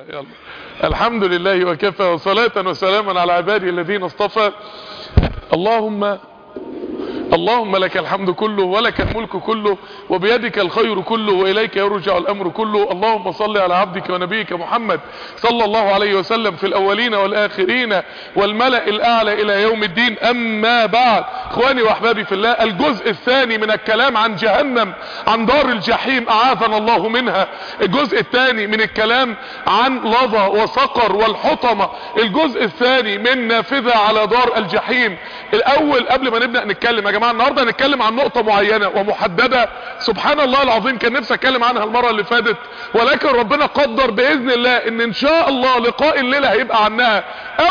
يلا. الحمد لله وكفى وصلاة وسلاما على عباده الذين اصطفى. اللهم لك الحمد كله ولك الملك كله وبيدك الخير كله وإليك يرجع الأمر كله. اللهم صل على عبدك ونبيك محمد صلى الله عليه وسلم في الأولين والآخرين والملأ الأعلى إلى يوم الدين. أما بعد، إخواني وأحبابي في الله، الجزء الثاني من الكلام عن جهنم، عن دار الجحيم أعاذنا الله منها. الجزء الثاني من الكلام عن لظى وسقر والحطمة. الجزء الثاني من نافذة على دار الجحيم. الأول قبل ما نبدأ نتكلم يا جماعة، النهاردة هنتكلم عن نقطة معينة ومحددة سبحان الله العظيم، كان نفسي اتكلم عنها المرة اللي فاتت، ولكن ربنا قدر بإذن الله ان شاء الله لقاء الليلة هيبقى عنها.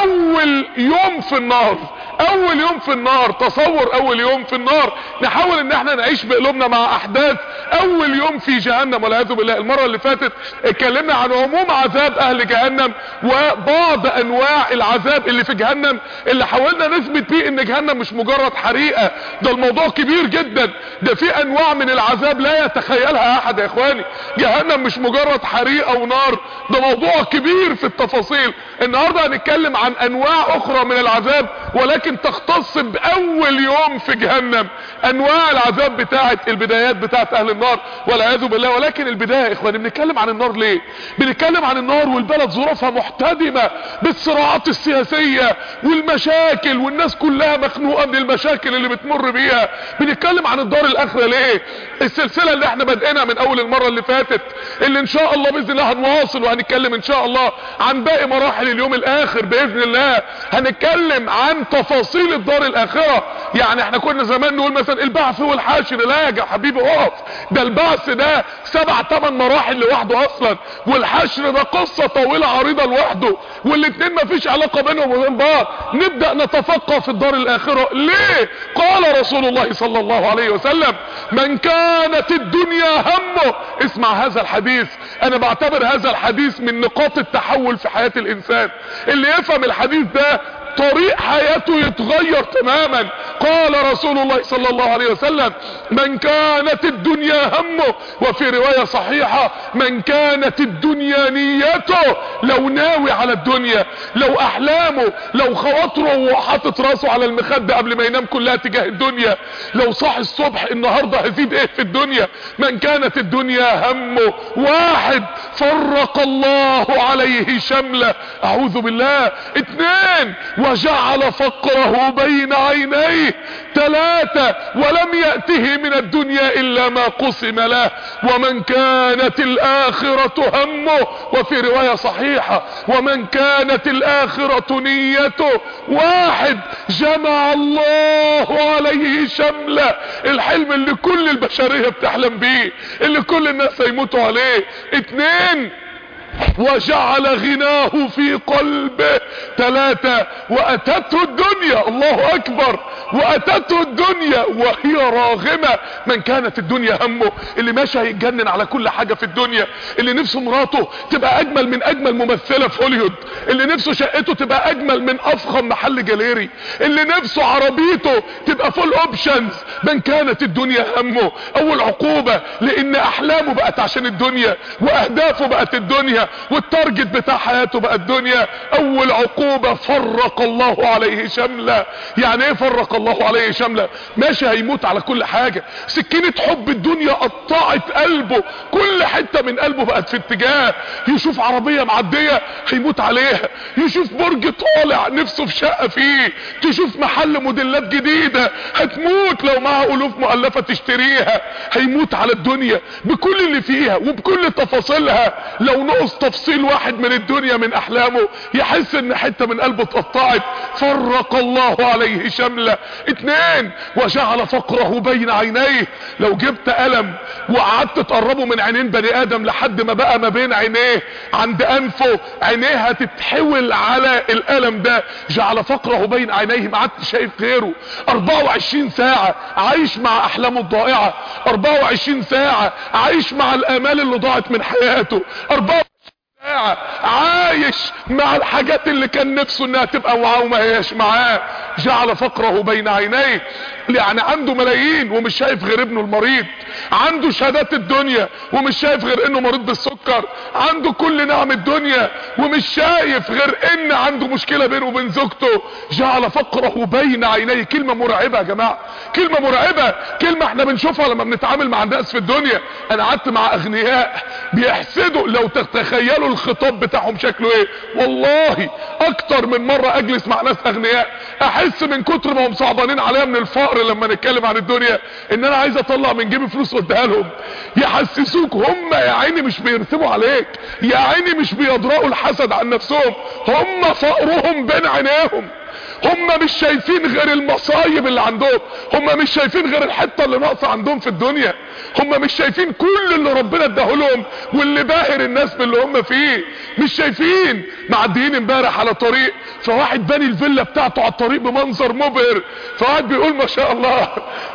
اول يوم في النار، اول يوم في النار. تصور اول يوم في النار، نحاول ان احنا نعيش بقلوبنا مع احداث اول يوم في جهنم والعياذ بالله. المرة اللي فاتت اتكلمنا عن عموم عذاب اهل جهنم وبعض انواع العذاب اللي في جهنم، اللي حاولنا نثبت بيه ان جهنم مش مجرد حريقة، ده الموضوع كبير جدا، ده في انواع من العذاب لا يتخيلها احد يا اخواني. جهنم مش مجرد حريقة ونار، ده موضوع كبير في التفاصيل. النهاردة هنتكلم عن انواع اخرى من العذاب، ولكن تختص باول يوم في جهنم، انواع العذاب بتاعت البدايات بتاعت اهل النار والعياذ بالله. ولكن البداية يا اخواني، بنتكلم عن النار ليه؟ بنتكلم عن النار والبلد ظروفها محتدمة بالصراعات السياسية والمشاكل، والناس كلها مخنوقة من المشاكل اللي بتمر بيها. بنتكلم عن الدار الاخرة ليه؟ السلسلة اللي احنا بدأنا من اول المرة اللي فاتت، اللي ان شاء الله باذن الله هنواصل وهنتكلم ان شاء الله عن باقي مراحل اليوم الاخر باذن الله. هنتكلم عن تفاصيل الدار الاخرة. يعني احنا كنا زمان نقول مثلا البعث والحشر، لا يا حبيبي اقف، ده البعث ده 7-8 مراحل لوحده اصلا، والحشر ده قصة طويلة عريضة لوحده، والاتنين مفيش علاقة بينهم وبين بعض. نبدأ نتفقه في الدار الاخرة ليه؟ قال رسول الله صلى الله عليه وسلم: من كانت الدنيا همه. اسمع هذا الحديث، انا بعتبر هذا الحديث من نقاط التحول في حياة الانسان. اللي يفهم الحديث ده طريق حياته يتغير تماما. قال رسول الله صلى الله عليه وسلم: من كانت الدنيا همه. وفي رواية صحيحة: من كانت الدنيا نيته. لو ناوي على الدنيا، لو احلامه، لو خواطره وحاطط راسه على المخدة قبل ما ينام كلها تجاه الدنيا، لو صاحي الصبح النهاردة هزيد ايه في الدنيا. من كانت الدنيا همه. واحد: فرق الله عليه شمله. اعوذ بالله. 2: وجعل فقره بين عينيه. 3: ولم يأته من الدنيا الا ما قسم له. ومن كانت الاخرة همه. وفي رواية صحيحة: ومن كانت الاخرة نيته. 1: جمع الله عليه شمله. الحلم اللي كل البشرية بتحلم بيه، اللي كل الناس هيموتوا عليه. 2: وجعل غناه في قلبه. 3: واتته الدنيا. الله اكبر. واتته الدنيا وهي راغمة. من كانت الدنيا همه، اللي ماشي هيتجنن على كل حاجة في الدنيا، اللي نفسه مراته تبقى اجمل من اجمل ممثلة في هوليوود، اللي نفسه شقته تبقى اجمل من افخم محل جاليري، اللي نفسه عربيته تبقى فول اوبشنز. من كانت الدنيا همه. اول عقوبة لان احلامه بقت عشان الدنيا، واهدافه بقت الدنيا، والتارجت بتاع حياته بقى الدنيا. اول عقوبة: فرق الله عليه شمله. يعني ايه فرق الله عليه شمله؟ ماشي هيموت على كل حاجة، سكينة حب الدنيا قطعت قلبه، كل حتة من قلبه بقت في اتجاه. يشوف عربية معدية هيموت عليها، يشوف برج طالع نفسه في شقة فيه، تشوف محل موديلات جديدة هتموت لو معها الوف مؤلفة تشتريها. هيموت على الدنيا بكل اللي فيها وبكل تفاصيلها. لو نقص تفصيل واحد من الدنيا من احلامه يحس ان حتة من قلبه اتقطعت. فرق الله عليه شمله. 2: وجعل فقره بين عينيه. لو جبت قلم وقعدت تقربه من عينين بني ادم لحد ما بقى ما بين عينيه عند انفه، عينيه هتتحول على القلم ده. جعل فقره بين عينيه، ما عادش شايف غيره. 24 ساعة عايش مع احلامه الضائعة، 24 ساعة عايش مع الامال اللي ضاعت من حياته، 24 جماعة عايش مع الحاجات اللي كان نفسه انها تبقى معاه وما هياش معاه. جعل فقره بين عينيه، يعني عنده ملايين ومش شايف غير ابنه المريض، عنده شهادات الدنيا ومش شايف غير انه مريض بالسكر، عنده كل نعم الدنيا ومش شايف غير ان عنده مشكلة بينه وبين زوجته. جعل فقره بين عينيه. كلمة مرعبة يا جماعة، كلمة مرعبة، كلمة احنا بنشوفها لما بنتعامل مع الناس في الدنيا. انا قعدت مع اغنياء بيحسدوا، لو تتخيلوا الخطاب بتاعهم شكله ايه، والله اكتر من مرة اجلس مع ناس اغنياء احس من كتر ما هم صعبانين عليا من الفقر لما نتكلم عن الدنيا ان انا عايز اطلع من جيبي فلوس واديها لهم. يحسسوك هم يا عيني مش بيرسموا عليك، يا عيني مش بيضرأوا الحسد عن نفسهم، هم فقرهم بين عينيهم، هم مش شايفين غير المصايب اللي عندهم، هم مش شايفين غير الحتة اللي ناقصة عندهم في الدنيا، هم مش شايفين كل اللي ربنا اداه لهم واللي باهر الناس باللي هم فيه، مش شايفين. معديين امبارح على طريق، فواحد باني الفيلا بتاعته على الطريق بمنظر مبهر، فواحد بيقول ما شاء الله.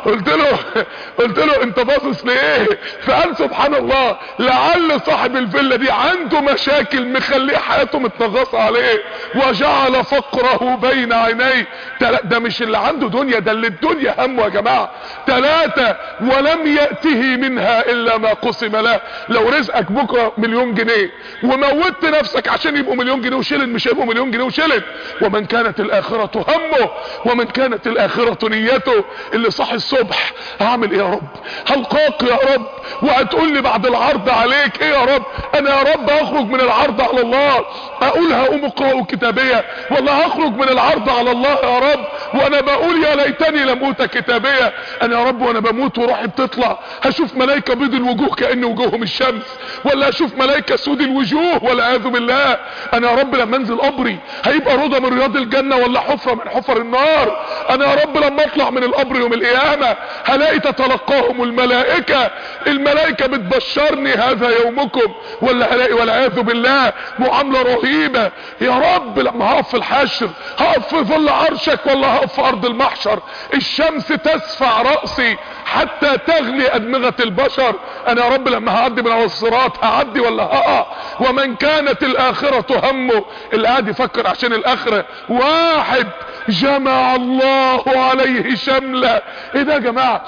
قلت له انت باصص لايه؟ فقال سبحان الله لعل صاحب الفيلا دي عنده مشاكل مخليه حياته متنغصه عليه. وجعل فقره بين عينيه. ده مش اللي عنده دنيا، ده اللي الدنيا همه يا جماعه. 3 ولم يأته منها الا ما قسم له. لو رزقك بكره مليون جنيه وموتت نفسك عشان يبقوا مليون جنيه وشلن، مش هيبقوا مليون جنيه وشلن. ومن كانت الاخرة همه ومن كانت الاخرة نيته. اللي صاحي الصبح هعمل ايه يا رب؟ هلقاك يا رب وهتقول لي بعد العرض عليك ايه يا رب؟ انا يا رب هخرج من العرض على الله اقول هقوم اقرأوا كتابية، ولا هخرج من العرض على الله يا رب وانا بقول يا ليتني لم اوت كتابية؟ انا يا رب وانا بموت وروحي بتطلع هشوف ملائكة بيض الوجوه كأن وجوههم الشمس، ولا هشوف ملائكة سود الوجوه والعياذ بالله؟ انا يا رب لما انزل قبري هيبقى روضة من رياض الجنة ولا حفرة من حفر النار؟ انا يا رب لما اطلع من القبر يوم القيامة هلاقي تتلقاهم الملائكة، الملائكة بتبشرني هذا يومكم، ولا هلاقي والعياذ بالله معاملة رهيبة؟ يا رب لما هقف في الحشر هقف في ظل عرشك ولا هقف في ارض المحشر؟ الشمس تسفع رأسي حتى تغلي ادمغة البشر. انا يا رب لما هعدي من الصراط هعدي ولا هقع؟ ومن كانت الاخرة همه. اللي قاعد يفكر عشان الاخرة واحد جمع الله عليه شمله. ايه ده يا جماعة؟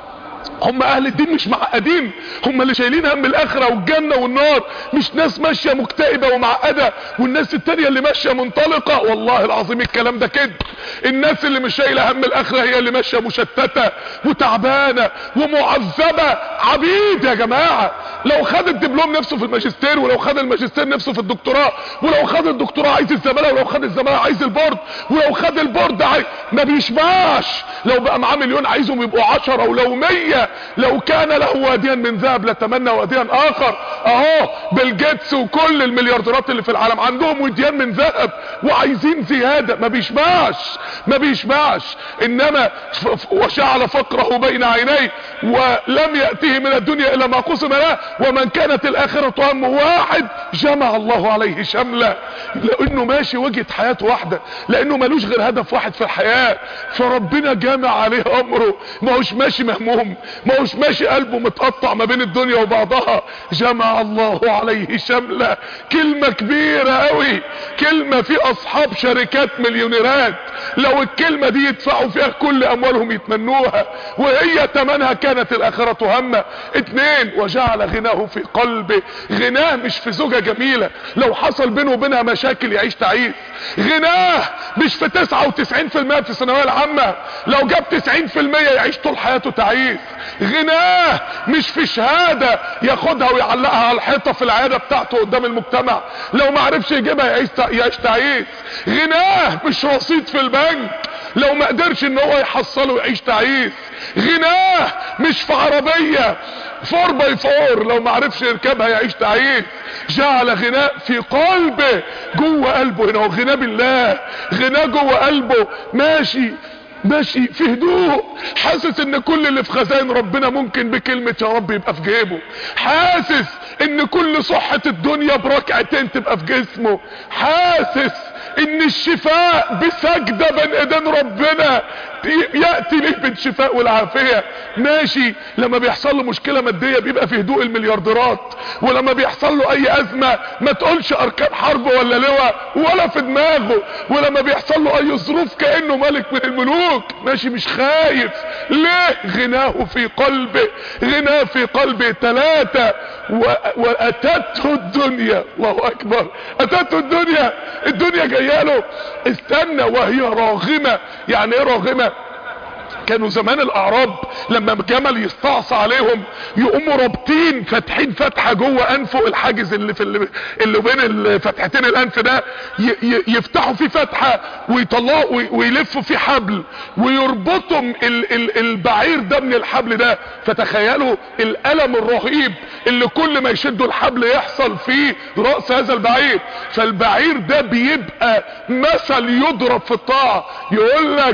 هم اهل الدين مش معقدين، هم اللي شايلين هم الاخرة والجنة والنار، مش ناس ماشية مكتئبة ومعقدة والناس التانية اللي ماشية منطلقة. والله العظيم الكلام ده كده. الناس اللي مش شايلة هم الاخرة هي اللي ماشية مشتتة وتعبانة ومعذبة، عبيد يا جماعة. لو خد الدبلوم نفسه في الماجستير، ولو خد الماجستير نفسه في الدكتوراه، ولو خد الدكتوراه عايز الزمالة، ولو خد الزمالة عايز البورد، ولو خد البورد ما بيشبعش. لو بقى معاه مليون عايزهم يبقوا 10 ولو 100. لو كان له واديا من ذهب لتمنى واديا اخر. اهو بيل جيتس وكل المليارديرات اللي في العالم عندهم وديان من ذهب وعايزين زيادة، ما بيشبعش. انما وجعل فقره بين عينيه ولم يأته من الدنيا الا ما قسم له ومن كانت الاخرة همه. واحد جمع الله عليه شمله، لانه ماشي وجهة حياته واحدة، لانه ملوش غير هدف واحد في الحياة، فربنا جامع عليه امره. ما هوش ماشي مهموم، ما هوش ماشي قلبه متقطع ما بين الدنيا وبعضها. جمع الله عليه شمله. كلمة كبيرة قوي، كلمة في اصحاب شركات مليونيرات لو الكلمة دي يدفعوا فيها كل اموالهم يتمنوها، وهي تمنها كانت الاخرة همه. 2 وجعل غناه في قلبه. غناه مش في زوجة جميلة لو حصل بينه وبينها مشاكل يعيش تعيس. غناه مش في 99% في الثانوية العامة لو جاب 90% يعيش طول حياته تعيس. غناه مش في شهادة ياخدها ويعلقها على الحيطة في العيادة بتاعته قدام المجتمع لو ما عرفش يجيبها يعيش تعيس. غناه مش رصيد في البنك لو ما قدرش ان هو يحصله يعيش تعيس. غناه مش في عربية 4x4 لو ما عرفش يركبها يعيش تعيس. جعل غناء في قلبه، جوه قلبه هنا، وغناء بالله، غناء جوه قلبه، ماشي في هدوء، حاسس ان كل اللي في خزائن ربنا ممكن بكلمة يا رب يبقى في جيبه، حاسس ان كل صحة الدنيا بركعتين تبقى في جسمه، حاسس ان الشفاء بسجدة بين ايدين ربنا يأتي ليه بالشفاء والعافية. ماشي، لما بيحصل له مشكلة مادية بيبقى في هدوء المليارديرات، ولما بيحصل له اي ازمة ما تقولش اركان حرب ولا لواء ولا في دماغه، ولما بيحصل له اي ظروف كأنه ملك من الملوك. ماشي، مش خايف. ليه؟ غناه في قلبه، غناه في قلبه. 3 واتته الدنيا. الله اكبر، اتته الدنيا، الدنيا جايه له. استنى، وهي راغمة. يعني ايه راغمة؟ كانوا زمان الاعراب لما الجمل يستعصى عليهم يقوموا رابطين فاتحين فتحه جوه انفه، الحاجز اللي بين فتحتين الانف ده يفتحوا فيه فتحه ويطلعوا ويلفوا فيه حبل ويربطوا البعير ده من الحبل ده. فتخيلوا الالم الرهيب اللي كل ما يشدوا الحبل يحصل فيه رأس هذا البعير. فالبعير ده بيبقى مثل يضرب في الطاعة. يقول لك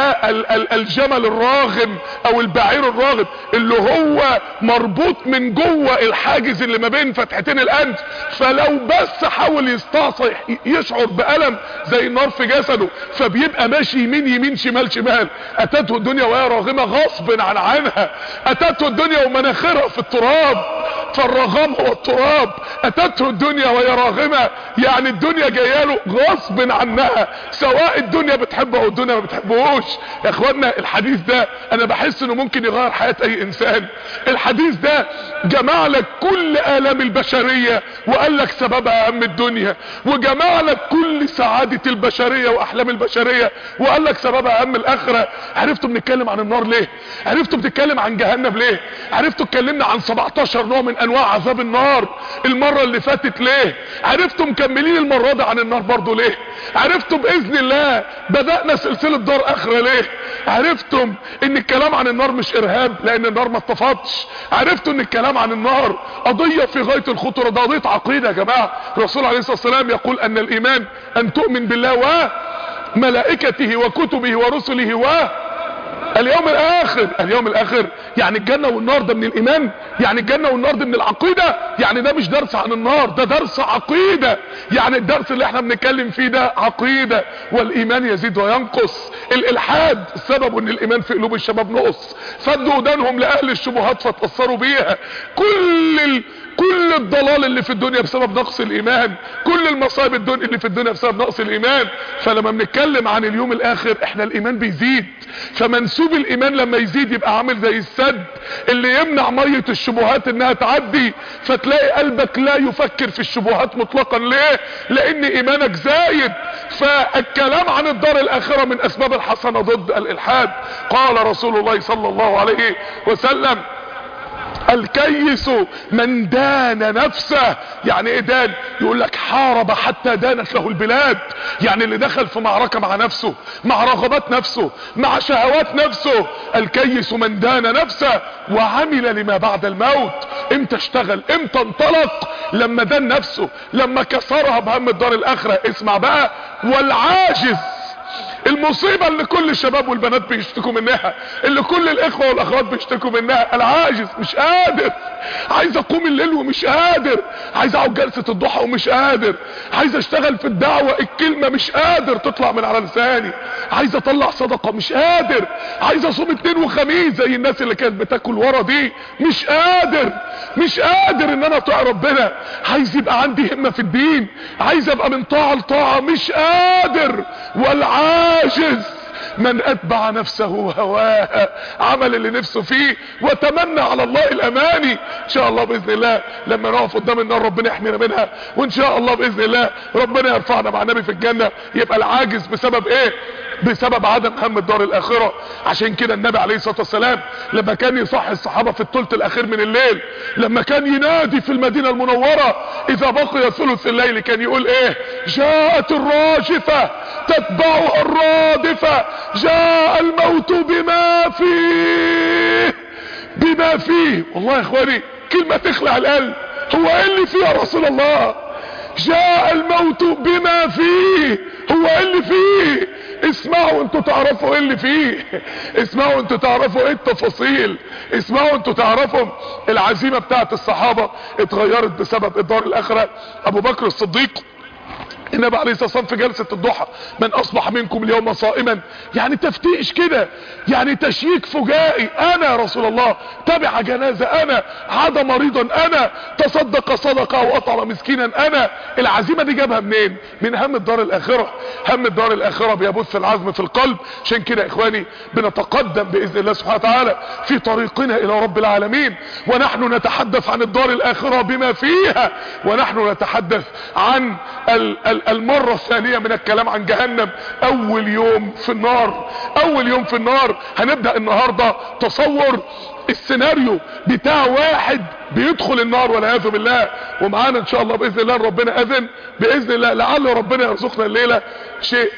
الجمل الراغم او البعير الراغم اللي هو مربوط من جوه الحاجز اللي ما بين فتحتين الانف، فلو بس حاول يستعصي يشعر بألم زي النار في جسده، فبيبقى ماشي يمين يمين شمال شمال. اتته الدنيا وهي راغمة غصب عنها. اتته الدنيا ومناخرها في التراب، فالرغام هو التراب. اتته الدنيا وهي راغمة، يعني الدنيا جايه له غصب عنها، سواء الدنيا بتحبه او الدنيا ما بتحبهوش. يا اخوانا الحديث ده انا بحس انه ممكن يغير حياة اي انسان. الحديث ده جمع لك كل الام البشرية وقال لك سببها هم الدنيا، وجمع لك كل سعادة البشرية واحلام البشرية وقال لك سببها هم الاخرة. عرفتوا بنتكلم عن النار ليه؟ عرفتوا بنتكلم عن جهنم ليه؟ عرفتوا اتكلمنا عن 17 نوع من انواع عذاب النار المرة اللي فاتت ليه؟ عرفتوا مكملين المرة دي عن النار برضو ليه؟ عرفتوا باذن الله بدأنا سلسلة دار اخرة ليه؟ عرفتم ان الكلام عن النار مش ارهاب لان النار ما اتطفتش. عرفتوا ان الكلام عن النار قضية في غاية الخطورة، ده قضية عقيدة يا جماعة. الرسول عليه الصلاة والسلام يقول ان الايمان ان تؤمن بالله وملائكته وكتبه ورسله اليوم الاخر. اليوم الاخر يعني الجنة والنار ده من الايمان، يعني الجنة والنار ده من العقيدة. يعني ده مش درس عن النار، ده درس عقيدة. يعني الدرس اللي احنا بنتكلم فيه ده عقيدة. والايمان يزيد وينقص. الالحاد سبب ان الايمان في قلوب الشباب نقص، فدوا ودانهم لاهل الشبهات فتأثروا بيها. كل الضلال اللي في الدنيا بسبب نقص الايمان، كل المصائب اللي في الدنيا بسبب نقص الايمان. فلما بنتكلم عن اليوم الاخر احنا الايمان بيزيد. فمنسوب الايمان لما يزيد يبقى عامل زي السد اللي يمنع مية الشبهات انها تعدي، فتلاقي قلبك لا يفكر في الشبهات مطلقا. ليه؟ لان ايمانك زايد. فالكلام عن الدار الاخرة من اسباب الحسنة ضد الالحاد. قال رسول الله صلى الله عليه وسلم الكيس من دان نفسه. يعني ايه دان؟ يقول لك حارب حتى دانت له البلاد. يعني اللي دخل في معركة مع نفسه، مع رغبات نفسه، مع شهوات نفسه. الكيس من دان نفسه وعمل لما بعد الموت. امتى اشتغل؟ امتى انطلق؟ لما دان نفسه، لما كسرها بهم الدار الاخرة. اسمع بقى، والعاجز، المصيبة اللي كل الشباب والبنات بيشتكوا منها، اللي كل الاخوة والاخوات بيشتكوا منها، العاجز. مش قادر، عايز اقوم الليل ومش قادر، عايز اقعد جلسة الضحى ومش قادر، عايز اشتغل في الدعوة الكلمة مش قادر تطلع من على لساني، عايز اطلع صدقة مش قادر، عايز اصوم 2 وخميس زي الناس اللي كانت بتاكل ورا دي، مش قادر ان انا اطيع ربنا، عايز يبقى عندي همة في الدين، عايز ابقى من طاعة لطاعة، مش قادر. والعاجز من اتبع نفسه هواها، عمل اللي نفسه فيه وتمنى على الله الاماني. ان شاء الله باذن الله لما نقف قدام النار ربنا يحمينا منها، وان شاء الله باذن الله ربنا يرفعنا مع النبي في الجنة. يبقى العاجز بسبب ايه؟ بسبب عدم هم الدار الاخرة. عشان كده النبي عليه الصلاة والسلام لما كان يصحي الصحابة في الثلث الاخير من الليل، لما كان ينادي في المدينة المنورة اذا بقي ثلث الليل، كان يقول ايه؟ جاءت الراجفة تتبعها الرادفة، جاء الموت بما فيه. والله يا اخواني كلمة تخلع القلب. هو ايه اللي فيه يا رسول الله؟ جاء الموت بما فيه. هو ايه اللي فيه؟ اسمعوا انتوا تعرفوا ايه اللي فيه، اسمعوا انتوا تعرفوا ايه التفاصيل، اسمعوا انتوا تعرفوا العزيمة بتاعت الصحابة اتغيرت بسبب الدار الاخرة. ابو بكر الصديق النبي عليه الصلاة والسلام في جلسة الضحى من اصبح منكم اليوم صائما، يعني تفتيش كده، يعني تشييك فجائي. انا يا رسول الله تبع جنازة، انا عاد مريضا، انا تصدق صدقة او اطعم مسكينا، انا العزيمة دي جابها منين؟ من هم الدار الاخرة. هم الدار الاخرة بيبث العزم في القلب. عشان كده يا اخواني بنتقدم باذن الله سبحانه وتعالى في طريقنا الى رب العالمين، ونحن نتحدث عن الدار الاخرة بما فيها، ونحن نتحدث عن المرة الثانية من الكلام عن جهنم. اول يوم في النار، اول يوم في النار. هنبدأ النهاردة تصور السيناريو بتاع واحد بيدخل النار والعياذ بالله، ومعانا ان شاء الله باذن الله ربنا اذن باذن الله، لعل ربنا يرزقنا الليلة شيء،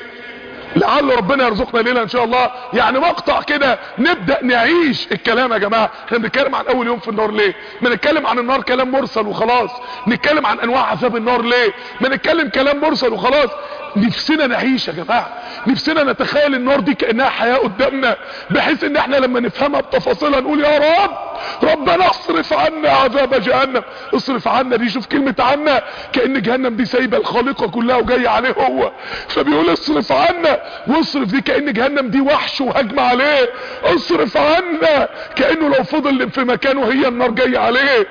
لعل ربنا يرزقنا الليلة ان شاء الله يعني مقطع كده نبدأ نعيش الكلام. يا جماعة احنا بنتكلم عن اول يوم في النار ليه؟ ما نتكلم عن النار كلام مرسل وخلاص. نتكلم عن انواع عذاب النار ليه؟ ما نتكلم كلام مرسل وخلاص. نفسنا نعيش يا جماعة، نفسنا نتخيل النار دي كأنها حياة قدامنا، بحيث ان احنا لما نفهمها بتفاصيلها نقول يا رب ربنا اصرف عنا عذاب جهنم. اصرف عنا دي، شوف كلمة عنا، كأن جهنم دي سايبة الخالقة كلها وجاية عليه هو، فبيقول اصرف عنا. واصرف دي كأن جهنم دي وحش وهجم عليه، اصرف عنا كأنه لو فضل في مكانه هي النار جاية عليه،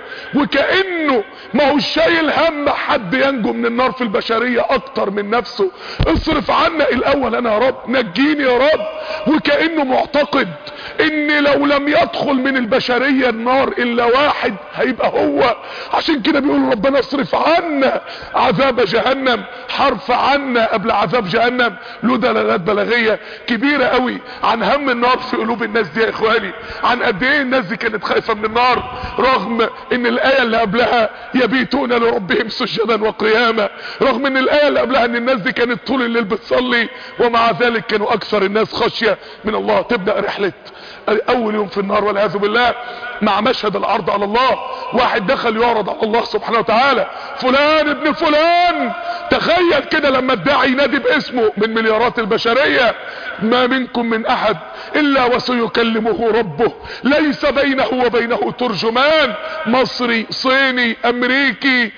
وكأنه ما هو شايل هم حد ينجو من النار في البشرية اكتر من نفسه. اصرف عنا الاول انا يا رب، نجيني يا رب. وكأنه معتقد ان لو لم يدخل من البشرية النار الا واحد هيبقى هو. عشان كده بيقول ربنا اصرف عنا عذاب جهنم. حرف عنا قبل عذاب جهنم له دلالات بلاغية كبيرة قوي عن هم النار في قلوب الناس دي يا اخواني، عن قد ايه الناس دي كانت خايفة من النار، رغم ان الاية اللي قبلها يبيتون لربهم سجدا وقياما، رغم ان الاية اللي قبلها ان الناس دي كانت طول الليل بتصلي، ومع ذلك كانوا اكثر الناس خشية من الله. تبدأ رحلة اول يوم في النار والعياذ بالله مع مشهد العرض على الله. واحد دخل يعرض على الله سبحانه وتعالى، فلان ابن فلان. تخيل كده لما الداعي ينادي باسمه من مليارات البشرية، ما منكم من احد الا وسيكلمه ربه ليس بينه وبينه ترجمان، مصري صيني امريكي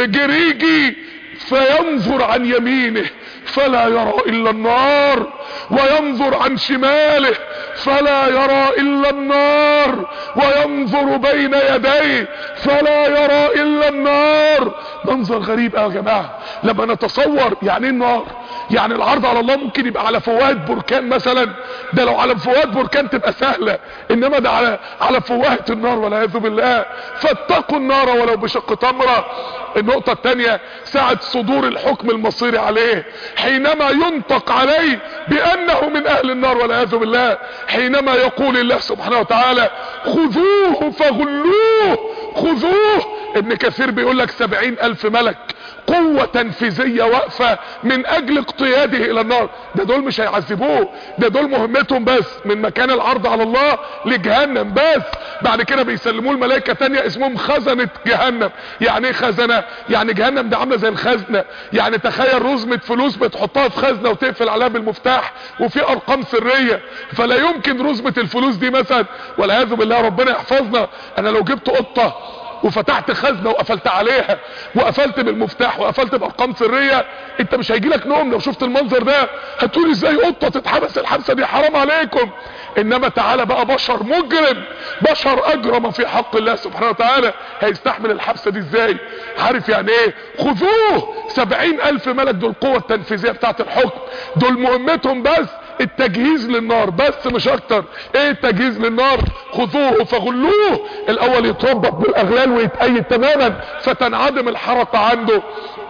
جريجي، فينظر عن يمينه فلا يرى الا النار، وينظر عن شماله فلا يرى الا النار، وينظر بين يديه فلا يرى الا النار. منظر غريب يا جماعة لما نتصور يعني ايه النار. يعني العرض على الله ممكن يبقى على فوهة بركان مثلا، ده لو على فوهة بركان تبقى سهلة، انما ده على فوهة النار والعياذ بالله. فاتقوا النار ولو بشق تمرة. النقطة الثانية ساعة صدور الحكم المصيري عليه، حينما ينطق عليه بانه من اهل النار والعياذ بالله، حينما يقول الله سبحانه وتعالى خذوه فغلوه. خذوه. ابن كثير بيقول لك 70,000 ملك قوة تنفيذية واقفة من اجل اقتياده الى النار. ده دول مش هيعذبوه، ده دول مهمتهم بس من مكان العرض على الله لجهنم بس. بعد كده بيسلموه الملائكة تانية اسمهم خزنة جهنم. يعني ايه خزنة؟ يعني جهنم ده عاملة زي الخزنة. يعني تخيل رزمة فلوس بتحطها في خزنة وتقفل عليها بالمفتاح وفي ارقام سرية، فلا يمكن رزمة الفلوس دي مثلا والعياذ بالله ربنا يحفظنا، انا لو جبت قطة وفتحت خزنة وقفلت عليها وقفلت بالمفتاح وقفلت بارقام سرية، انت مش هيجيلك نوم لو شفت المنظر ده، هتقول ازاي قطة تتحبس الحبسة دي، حرام عليكم. انما تعالى بقى بشر مجرم، بشر اجرم في حق الله سبحانه وتعالى، هيستحمل الحبسة دي ازاي؟ عارف يعني ايه؟ خذوه. 70,000 ملك دول القوة التنفيذية بتاعت الحكم، دول مهمتهم بس التجهيز للنار بس مش اكتر. ايه التجهيز للنار؟ خذوه فغلوه. الاول يتربط بالاغلال ويتأيد تماما فتنعدم الحركة عنده،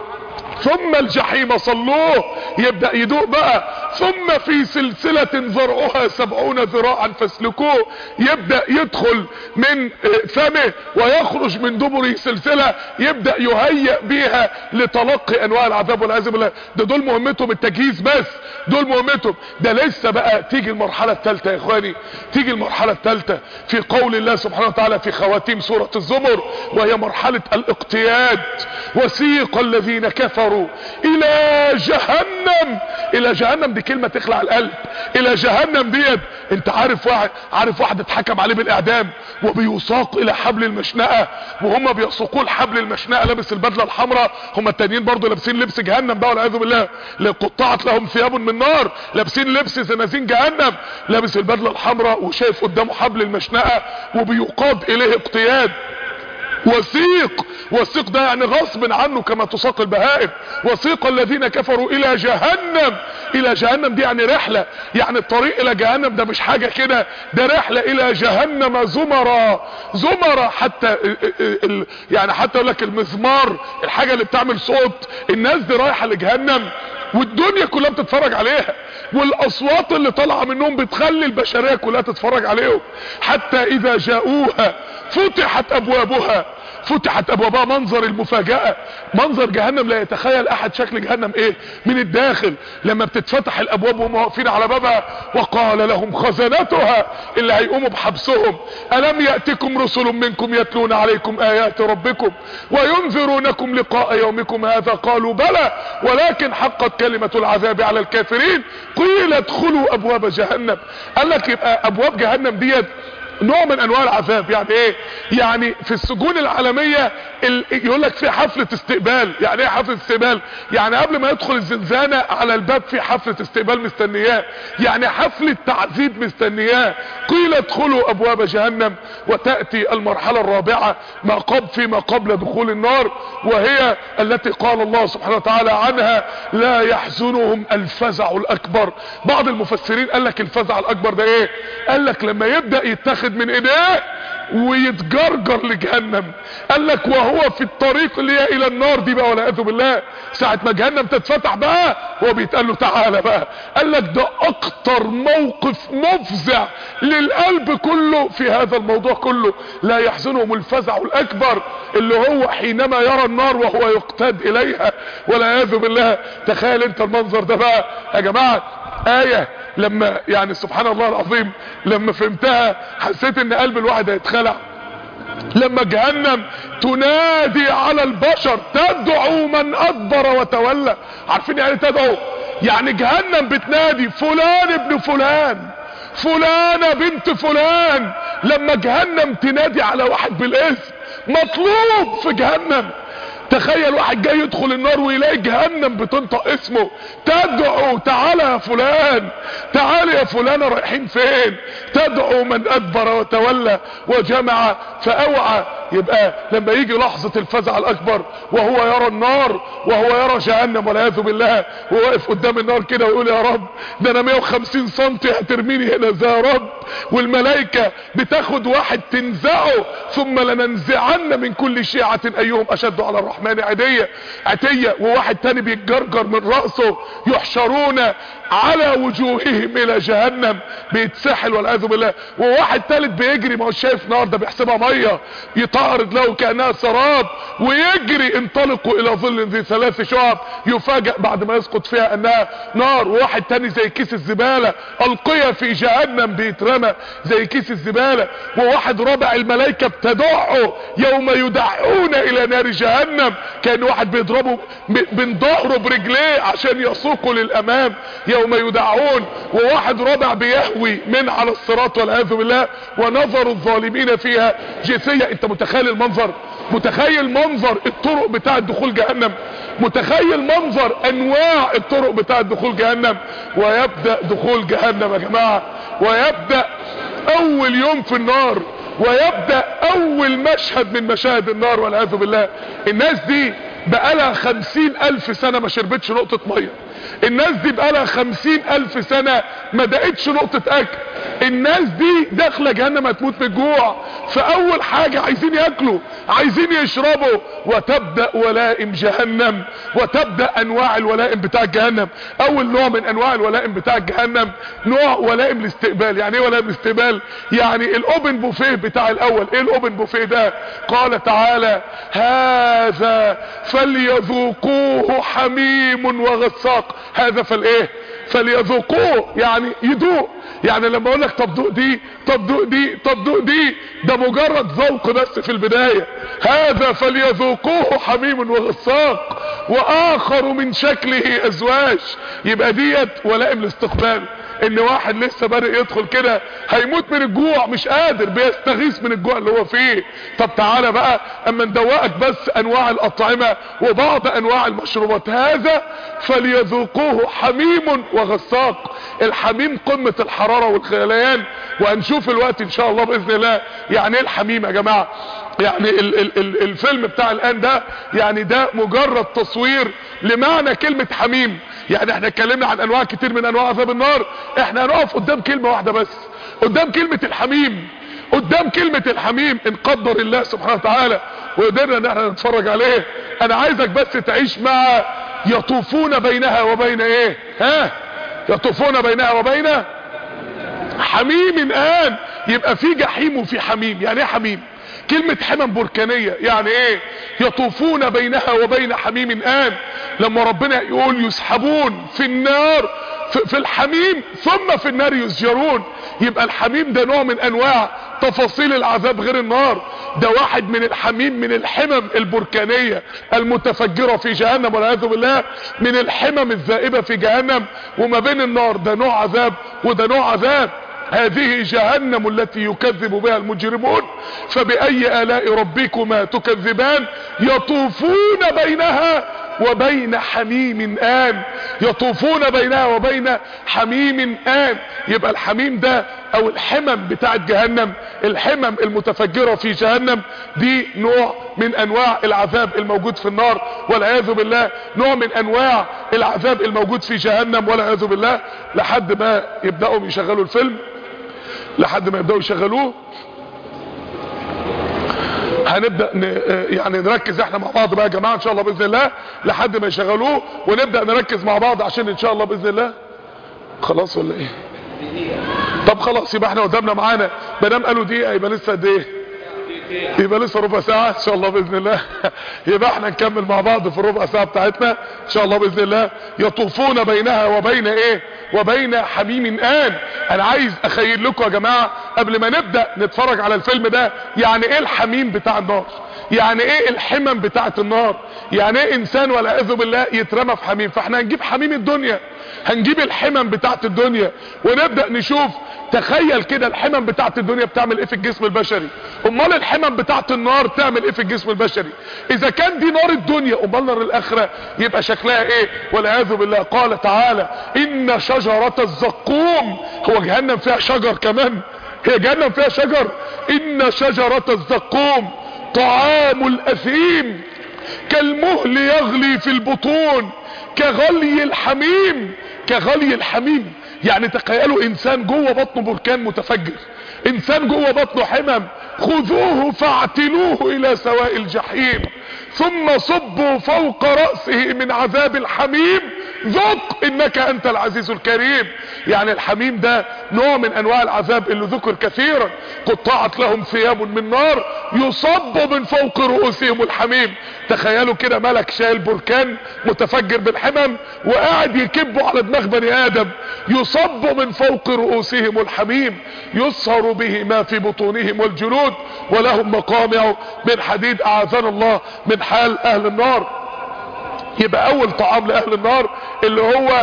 ثم الجحيم صلوه، يبدأ يدوق بقى. ثم في سلسلة ذرعها 70 ذراعا فاسلكوه، يبدأ يدخل من فمه ويخرج من دبره سلسلة يبدأ يهيئ بيها لتلقي انواع العذاب والعياذ بالله. ده دول مهمتهم التجهيز بس، دول مهمتهم. ده لسه بقى تيجي المرحلة الثالثة يا اخواني، تيجي المرحلة الثالثة في قول الله سبحانه وتعالى في خواتيم سورة الزمر، وهي مرحلة الاقتياد. وسيق الذين كفروا الى جهنم جهنم. الى جهنم دي كلمة تخلع القلب. الى جهنم ديت، انت عارف واحد اتحكم عليه بالاعدام وبيساق الى حبل المشنقة، وهم بيسوقوه لحبل المشنقة لابس البدلة الحمراء، هم التانيين برضو لابسين لبس جهنم بقى والعياذ بالله، قطعت لهم ثياب من نار، لابسين لبس زنازين جهنم، لابس البدلة الحمراء وشايف قدامه حبل المشنقة وبيقاد اليه اقتياد. وسيق ده يعني غصب عنه كما تساق البهائم. وسيق الذين كفروا الى جهنم. الى جهنم دي يعني رحلة، يعني الطريق الى جهنم ده مش حاجة كده، ده رحلة الى جهنم زمرة حتى يعني حتى يقول لك المزمار، الحاجة اللي بتعمل صوت، الناس دي رايحة لجهنم والدنيا كلها بتتفرج عليها، والاصوات اللي طالعه منهم بتخلي البشريه كلها تتفرج عليهم. حتى اذا جاءوها فتحت ابوابها. منظر المفاجأة، منظر جهنم لا يتخيل احد شكل جهنم ايه من الداخل لما بتتفتح الابواب وهم واقفين على بابها. وقال لهم خزنتها، اللي هيقوموا بحبسهم، الم يأتكم رسل منكم يتلون عليكم ايات ربكم وينذرونكم لقاء يومكم هذا؟ قالوا بلى ولكن حقت كلمة العذاب على الكافرين قيل ادخلوا ابواب جهنم. قال لك يبقى ابواب جهنم ديت نوع من انواع العذاب. يعني ايه؟ يعني في السجون العالمية يقول لك في حفلة استقبال. يعني ايه حفلة استقبال؟ يعني قبل ما يدخل الزنزانة على الباب في حفلة استقبال مستنياه، يعني حفلة تعذيب مستنياه. قيل ادخلوا ابواب جهنم. وتأتي المرحلة الرابعة فيما قبل دخول النار، وهي التي قال الله سبحانه وتعالى عنها لا يحزنهم الفزع الاكبر. بعض المفسرين قال لك الفزع الاكبر ده ايه؟ قال لك لما يبدأ يتخذ من ايديه ويتجرجر لجهنم. قال لك وهو في الطريق اللي هي الى النار دي بقى والعياذ بالله، ساعة ما جهنم تتفتح بقى هو بيتقال له تعالى بقى. قال لك ده اكتر موقف مفزع للقلب كله في هذا الموضوع كله. لا يحزنهم الفزع الاكبر اللي هو حينما يرى النار وهو يقتاد اليها والعياذ بالله. تخيل انت المنظر ده بقى يا جماعة. آية لما يعني سبحان الله العظيم لما فهمتها حسيت ان قلب الواحد هيتخلع. لما جهنم تنادي على البشر تدعو من ادبر وتولى. عارفين يعني تدعو؟ يعني جهنم بتنادي فلان ابن فلان، فلانة بنت فلان. لما جهنم تنادي على واحد بالاسم مطلوب في جهنم. تخيل واحد جاي يدخل النار ويلاقي جهنم بتنطق اسمه تدعو تعالى يا فلان، تعالى يا فلانة رايحين فين؟ تدعو من ادبر وتولى وجمع فاوعى. يبقى لما يجي لحظة الفزع الاكبر وهو يرى النار وهو يرى جهنم والعياذ بالله، وواقف قدام النار كده ويقول يا رب ده انا 150 سنتي هترميني هنا ازاي يا رب؟ والملائكة بتاخد واحد تنزعه ثم لننزعن من كل شيعة ايهم اشد على الرحمن عتية. وواحد تاني بيتجرجر من رأسه يحشرون على وجوههم الى جهنم بيتسحل والعياذ بالله. وواحد تالت بيجري ما هو شايف نار ده بيحسبها ميه يطارد له كأنها سراب ويجري انطلقوا الى ظل ذي 3 شعب يفاجأ بعد ما يسقط فيها انها نار. وواحد تاني زي كيس الزبالة القيا في جهنم بيترمى زي كيس الزبالة. وواحد رابع الملائكة بتدعه يوم يدعون الى نار جهنم كأن واحد بيضربه من ظهره برجليه عشان يسوقه للامام يوم يدعون. وواحد رابع بيهوي من على الصراط والعياذ بالله ونظر الظالمين فيها جثية. انت متخيل المنظر؟ متخيل منظر الطرق بتاعة دخول جهنم؟ متخيل منظر انواع الطرق بتاعة دخول جهنم؟ ويبدأ دخول جهنم يا جماعة، ويبدأ اول يوم في النار، ويبدأ اول مشهد من مشاهد النار والعياذ بالله. الناس دي بقالها 50,000 سنة ما شربتش نقطة مية. الناس دي بقالها 50,000 سنة ما دقتش نقطة اكل. الناس دي داخله جهنم هتموت من الجوع، فاول حاجة عايزين ياكلوا عايزين يشربوا. وتبدأ ولائم جهنم، وتبدأ انواع الولائم بتاع جهنم. اول نوع من انواع الولائم بتاع جهنم نوع ولائم الاستقبال. يعني ايه ولائم الاستقبال؟ يعني الاوبن بوفيه بتاع الاول. ايه الاوبن بوفيه ده؟ قال تعالى هذا فليذوقوه حميم وغساق. هذا فليذوقوه يعني يدوق. يعني لما اقول لك طب دوق دي طب دوق دي طب دوق دي ده مجرد ذوق بس في البداية. هذا فليذوقوه حميم وغساق. واخر من شكله ازواج. يبقى ديت ولائم الاستقبال، ان واحد لسه بادئ يدخل كده هيموت من الجوع، مش قادر، بيستغيث من الجوع اللي هو فيه. طب تعالى بقى اما ندوقك بس انواع الاطعمة وبعض انواع المشروبات، هذا فليذوقوه حميم وغساق. الحميم قمة الحرارة والغليان، وهنشوف الوقت ان شاء الله باذن الله يعني ايه الحميم يا جماعة. يعني الفيلم بتاع الان ده يعني ده مجرد تصوير لمعنى كلمة حميم. يعني احنا اتكلمنا عن انواع كتير من انواع عذاب النار، احنا هنقف قدام كلمة واحدة بس، قدام كلمة الحميم. قدام كلمة الحميم ان قدر الله سبحانه وتعالى وقدرنا ان احنا نتفرج عليه. انا عايزك بس تعيش مع يطوفون بينها وبين ايه؟ يطوفون بينها وبين حميم آن. يبقى في جحيم وفي حميم. يعني ايه حميم؟ كلمة حمم بركانية. يعني ايه؟ يطوفون بينها وبين حميم آن. لما ربنا يقول يسحبون في النار في الحميم ثم في النار يسجرون، يبقى الحميم ده نوع من انواع تفاصيل العذاب غير النار. ده واحد من الحميم، من الحمم البركانية المتفجرة في جهنم والعياذ بالله، من الحمم الذائبة في جهنم. وما بين النار ده نوع عذاب وده نوع عذاب. هذه جهنم التي يكذب بها المجرمون فبأي آلاء ربكما تكذبان. يطوفون بينها وبين حميم آن. يطوفون بينها وبين حميم آن. يبقى الحميم ده او الحمم بتاعت جهنم، الحمم المتفجرة في جهنم، دي نوع من انواع العذاب الموجود في النار والعياذ بالله، نوع من انواع العذاب الموجود في جهنم والعياذ بالله. لحد ما يبدأوا يشغلوا الفيلم، لحد ما يبدأوا يشغلوه هنبدأ يعني نركز احنا مع بعض بقى يا جماعة ان شاء الله باذن الله، لحد ما يشغلوه ونبدأ نركز مع بعض عشان ان شاء الله باذن الله. خلاص ولا ايه؟ طب خلاص يبقى احنا قدامنا معانا، مادام قالوا دقيقة يبقى لسه قد ايه؟ يبقى لسه ربع ساعة ان شاء الله باذن الله. يبقى احنا نكمل مع بعض في الربع ساعة بتاعتنا ان شاء الله باذن الله. يطوفون بينها وبين ايه؟ وبين حميم آن. انا عايز اخيل لكم يا جماعة قبل ما نبدأ نتفرج على الفيلم ده، يعني ايه الحميم بتاع النار؟ يعني ايه الحمم بتاعت النار؟ يعني ايه انسان والعياذ بالله يترمى في حميم؟ فاحنا هنجيب حميم الدنيا، هنجيب الحمم بتاعت الدنيا ونبدأ نشوف. تخيل كده الحمم بتاعت الدنيا بتعمل ايه في الجسم البشري، امال الحمم بتاعت النار تعمل ايه في الجسم البشري؟ اذا كان دي نار الدنيا امال نار الاخرة يبقى شكلها ايه والعياذ بالله. قال تعالى ان شجرة الزقوم. هو جهنم فيها شجر كمان؟ هي جهنم فيها شجر؟ ان شجرة الزقوم طعام الاثيم كالمهل يغلي في البطون كغلي الحميم. كغلي الحميم يعني تخيلوا انسان جوه بطنه بركان متفجر، انسان جوه بطنه حمم. خذوه فاعتلوه الى سواء الجحيم ثم صبوا فوق رأسه من عذاب الحميم ذق انك انت العزيز الكريم. يعني الحميم ده نوع من انواع العذاب اللي ذكر كثيرا. قطعت لهم ثياب من نار يصب من فوق رؤوسهم الحميم. تخيلوا كده ملك شايل بركان متفجر بالحمم وقاعد يكبوا على دماغ بني ادم. يصب من فوق رؤوسهم الحميم يصهر به ما في بطونهم والجلود ولهم مقامع من حديد. اعاذنا الله من حال اهل النار. يبقى اول طعام لاهل النار اللي هو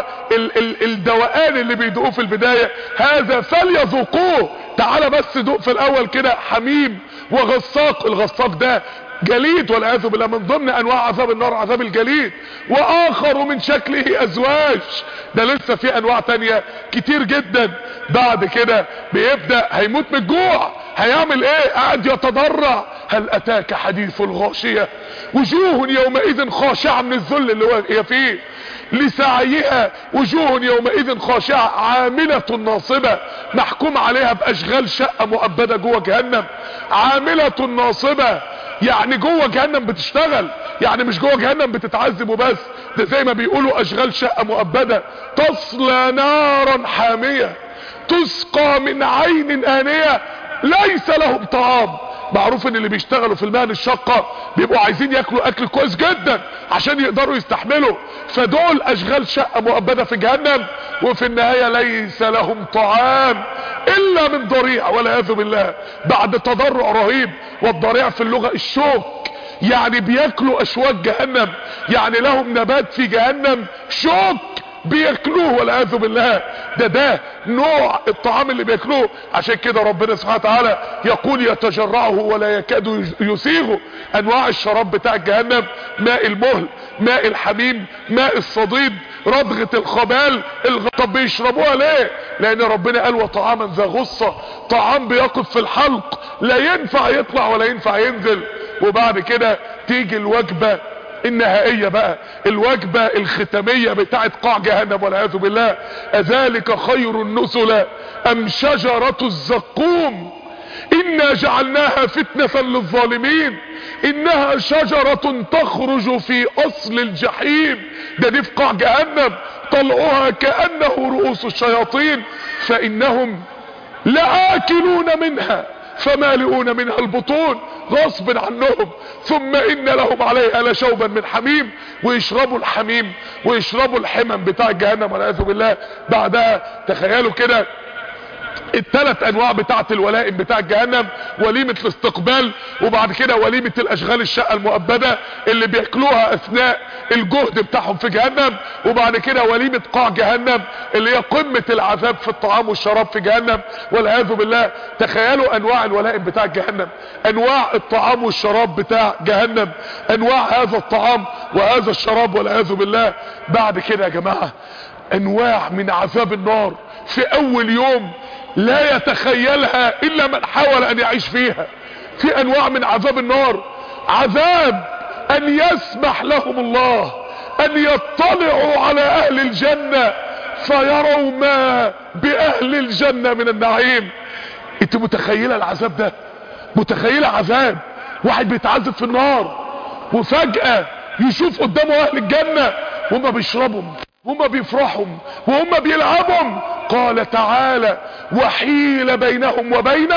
الدوقان اللي بيدوقوه في البداية، هذا فليذوقوه. تعال بس دوق في الاول كده حميم وغساق. الغساق ده جليد والعياذ بالله، من ضمن انواع عذاب النار عذاب الجليد. واخر من شكله ازواج. ده لسه في انواع تانية كتير جدا. بعد كده بيبدأ هيموت من الجوع، هيعمل ايه؟ قاعد يتضرع. هل اتاك حديث الغاشية وجوه يومئذ خاشعة من الذل اللي هي فيه لسعيها. وجوه يومئذ خاشعة عاملة ناصبة، محكوم عليها باشغال شقة مؤبدة جوه جهنم. عاملة ناصبة يعني جوه جهنم بتشتغل، يعني مش جوه جهنم بتتعذب وبس، ده زي ما بيقولوا اشغال شقة مؤبدة. تصلى نارا حامية تسقى من عين آنية ليس لهم طعام. معروف ان اللي بيشتغلوا في المهن الشاقة بيبقوا عايزين ياكلوا اكل كويس جدا عشان يقدروا يستحملوا، فدول اشغال شقة مؤبدة في جهنم، وفي النهاية ليس لهم طعام الا من ضريع والعياذ بالله. بعد تضرع رهيب، والضريع في اللغة الشوك، يعني بياكلوا اشواك جهنم، يعني لهم نبات في جهنم شوك بياكلوه والعياذ بالله. ده نوع الطعام اللي بياكلوه. عشان كده ربنا سبحانه وتعالى يقول يتجرعه ولا يكاد يسيغه. انواع الشراب بتاع جهنم: ماء المهل، ماء الحميم، ماء الصديد، ردغة الخبال. طب بيشربوها ليه؟ لان ربنا قال وطعاما ذا غصة، طعام بيقف في الحلق لا ينفع يطلع ولا ينفع ينزل. وبعد كده تيجي الوجبة النهائية بقى، الوجبة الختامية بتاعت قاع جهنم والعياذ بالله: اذلك خير نزلا ام شجرة الزقوم انا جعلناها فتنة للظالمين انها شجرة تخرج في اصل الجحيم. دي في قاع جهنم، طلعها كأنه رؤوس الشياطين فانهم لآكلون منها فمالئون منها البطون غصب عنهم ثم ان لهم عليها لشوبا من حميم. ويشربوا الحميم ويشربوا الحمم بتاع جهنم والعياذ بالله. بعدها تخيلوا كده الثلاث انواع بتاعت الولائم بتاع جهنم: وليمة الاستقبال، وبعد كده وليمة الاشغال الشقة المؤبدة اللي بياكلوها اثناء الجهد بتاعهم في جهنم، وبعد كده وليمة قاع جهنم اللي هي قمة العذاب في الطعام والشراب في جهنم والعياذ بالله. تخيلوا انواع الولائم بتاع جهنم، انواع الطعام والشراب بتاع جهنم، انواع هذا الطعام وهذا الشراب والعياذ بالله. بعد كده يا جماعة انواع من عذاب النار في اول يوم لا يتخيلها الا من حاول ان يعيش فيها. في انواع من عذاب النار، عذاب ان يسمح لهم الله ان يطلعوا على اهل الجنة فيروا ما باهل الجنة من النعيم. انت متخيلة العذاب ده؟ متخيلة عذاب واحد بيتعذب في النار وفجأة يشوف قدامه اهل الجنة وهم بيشربوا وهم بيفرحوا وهم بيلعبوا؟ قال تعالى: وحيل بينهم وبين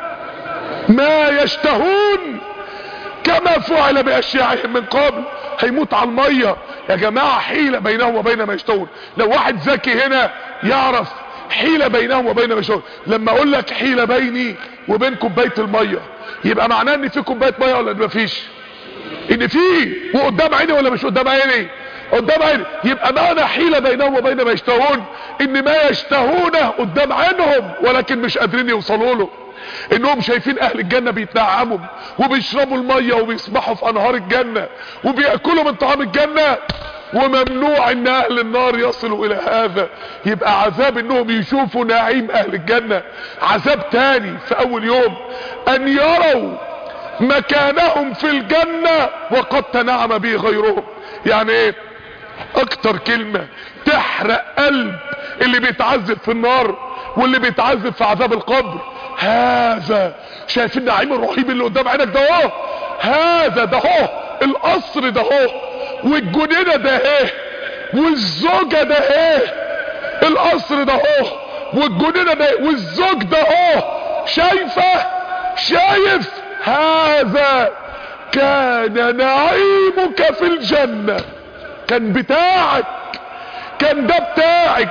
ما يشتهون كما فعل باشياعهم من قبل. هيموت على المية يا جماعة. حيل بينهم وبين ما يشتهون. لو واحد ذكي هنا يعرف حيل بينهم وبين ما يشتهون. لما اقول لك حيل بيني وبين كوبايه المية يبقى معناه ان في كوبايه مية ولا ما فيش؟ ان في، وقدام عيني ولا مش قدام عيني؟ قدام عيني. يبقى معنى حيلة بينهم وبين ما يشتهون ان ما يشتهونه قدام عينهم ولكن مش قادرين يوصلوا له. انهم شايفين اهل الجنة بيتنعموا وبيشربوا المية وبيسبحوا في انهار الجنة وبيأكلوا من طعام الجنة، وممنوع ان اهل النار يصلوا الى هذا. يبقى عذاب انهم يشوفوا نعيم اهل الجنة. عذاب تاني في اول يوم: ان يروا مكانهم في الجنة وقد تنعم به غيرهم. يعني ايه؟ اكتر كلمة تحرق قلب اللي بيتعذب في النار واللي بيتعذب في عذاب القبر: هذا شايف النعيم الرهيب اللي قدام عينك ده اهو، هذا ده اهو القصر ده اهو، والجنينة ده ايه، والزوجة ده ايه، القصر ده اهو والجنينة ده ايه والزوج ده اهو. شايفه؟ شايف؟ هذا كان نعيمك في الجنة، كان بتاعك، كان ده بتاعك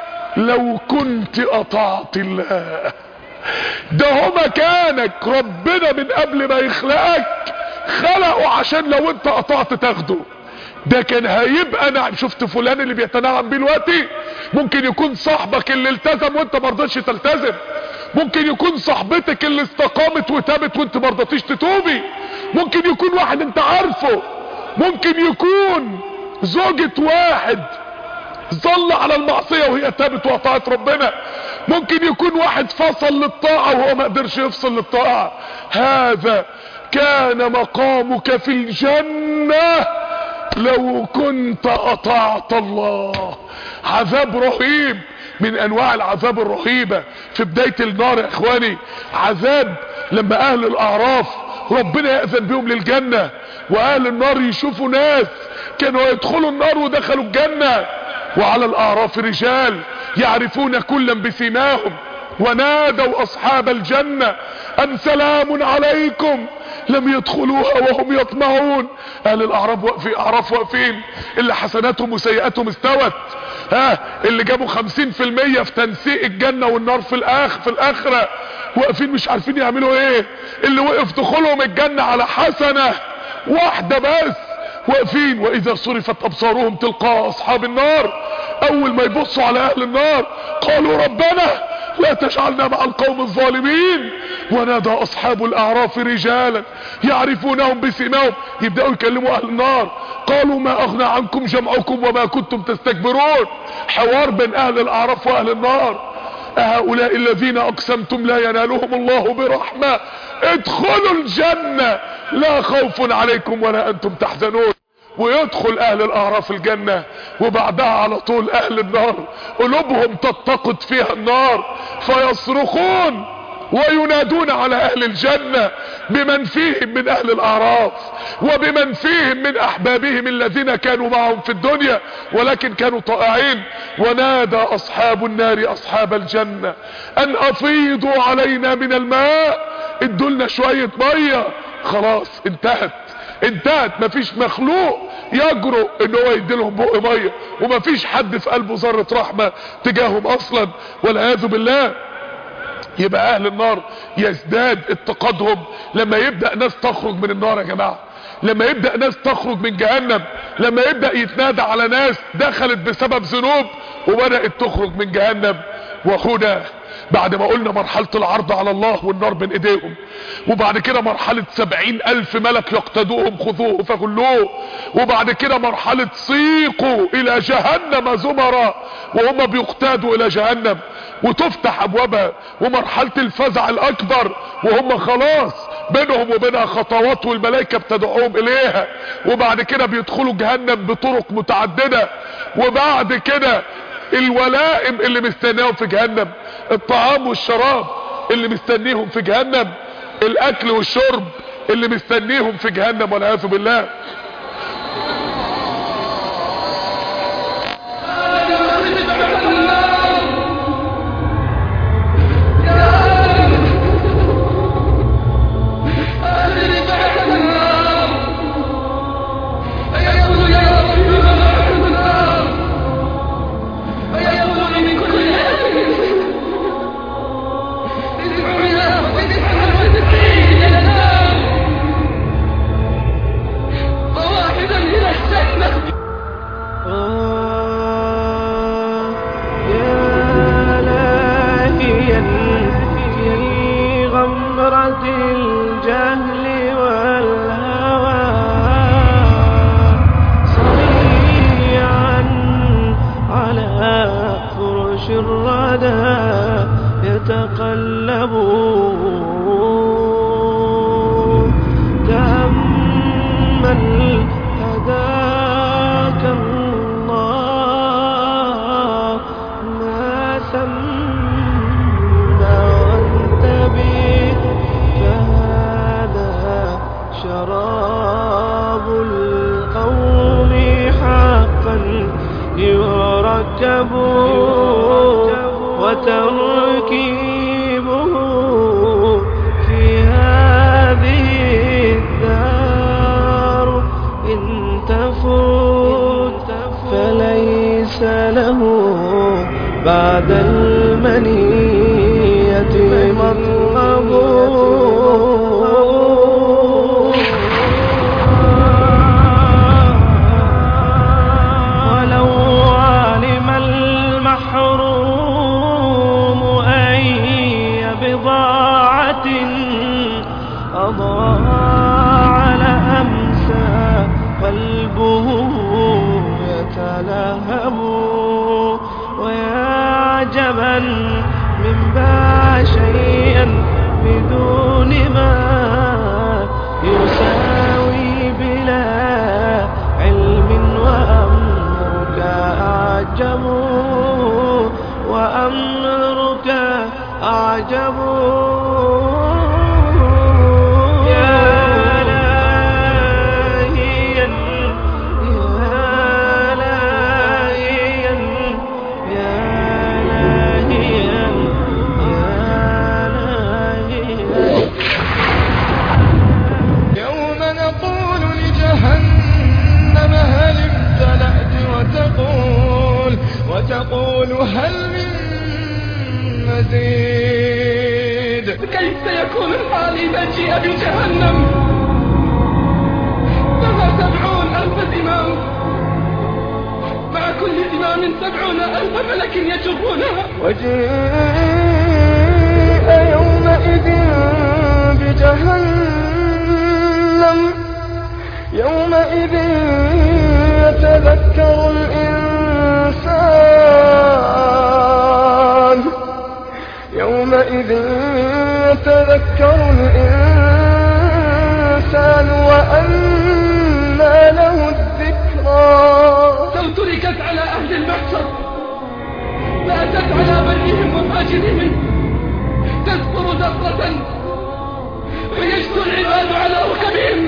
لو كنت اطعت الله. ده هو مكانك. ربنا من قبل ما يخلقك خلقه عشان لو انت قطعت تاخده. ده كان هيبقى نعم. شفت فلان اللي بيتنعم بيه دلوقتي؟ ممكن يكون صاحبك اللي التزم وانت مرضتش تلتزم، ممكن يكون صاحبتك اللي استقامت وتابت وانت مرضتيش تتوبي، ممكن يكون واحد انت عارفه، ممكن يكون زوجة واحد ظل على المعصية وهي تابت وقطعت ربنا، ممكن يكون واحد فصل للطاعة وهو ما قدرش يفصل للطاعة. هذا كان مقامك في الجنة لو كنت اطعت الله. عذاب رهيب من انواع العذاب الرهيبة في بداية النار يا اخواني. عذاب لما اهل الاعراف ربنا يأذن بهم للجنة، واهل النار يشوفوا ناس كانوا يدخلوا النار ودخلوا الجنة. وعلى الاعراف رجال يعرفون كلا بسيماهم ونادوا اصحاب الجنة ان سلام عليكم لم يدخلوها وهم يطمعون. اهل الاعراف واقفين اللي حسناتهم وسيئاتهم استوت، اللي جابوا 50% في تنسيق الجنة والنار في الاخرة واقفين مش عارفين يعملوا ايه. اللي وقف دخولهم الجنة على حسنة واحدة بس واقفين. واذا صرفت ابصارهم تلقاء اصحاب النار، اول ما يبصوا على اهل النار قالوا ربنا لا تجعلنا مع القوم الظالمين. ونادى اصحاب الاعراف رجالا يعرفونهم بسيماهم، يبدأوا يكلموا اهل النار. قالوا ما اغنى عنكم جمعكم وما كنتم تستكبرون. حوار بين اهل الاعراف واهل النار. أهؤلاء الذين اقسمتم لا ينالهم الله برحمة ادخلوا الجنة لا خوف عليكم ولا انتم تحزنون. ويدخل اهل الاعراف الجنة، وبعدها على طول اهل النار قلوبهم تتقد فيها النار فيصرخون وينادون على اهل الجنة بمن فيهم من اهل الاعراف وبمن فيهم من احبابهم الذين كانوا معهم في الدنيا ولكن كانوا طائعين. ونادى اصحاب النار اصحاب الجنة ان افيضوا علينا من الماء، ادولنا شوية مية. خلاص انتهت. مفيش مخلوق يجرؤ ان هو يديلهم بق ميه، ومفيش حد في قلبه ذرة رحمة تجاههم اصلا والعياذ بالله. يبقى اهل النار يزداد اتقادهم لما يبدأ ناس تخرج من النار يا جماعة، لما يبدأ ناس تخرج من جهنم، لما يبدأ يتنادى على ناس دخلت بسبب ذنوب وبدأت تخرج من جهنم. وهنا بعد ما قلنا مرحلة العرض على الله والنار بين ايديهم، وبعد كده مرحلة 70,000 ملك يقتدوهم خذوه فغلوه، وبعد كده مرحلة سيقوا الى جهنم زمرا وهم بيقتادوا الى جهنم وتفتح ابوابها، ومرحلة الفزع الاكبر وهم خلاص بينهم وبينها خطوات والملائكة بتدعوهم اليها، وبعد كده بيدخلوا جهنم بطرق متعددة، وبعد كده الولائم اللي مستنيهم في جهنم، الطعام والشراب اللي مستنيهم في جهنم، الاكل والشرب اللي مستنيهم في جهنم والعياذ بالله. الجهل والهوى صريعا على فرش الردى يتقلب تأمل هداك الله ما ثمنا وانتبه شراب القوم حقا يركب وتركيبه في هذه الدار إن تفوت فليس له بعد المنية مطلب. على أمسى قلبه يتلهب ويا عجبا من باع شيئا بدون ما يساوي بلا علم وأمرك أعجب وأمرك أعجب. وتقول هل من مزيد. كيف سيكون الحال إذا جيء بجهنم ولكن يجرونها. وجيء يومئذ بجهنم يومئذ يتذكر الإنسان وأنى له الذكرى. لو تركت على أهل المحشر لأتت على برهم وفاجرهم تذكر ذكرة فيجثو العباد على ركبهم.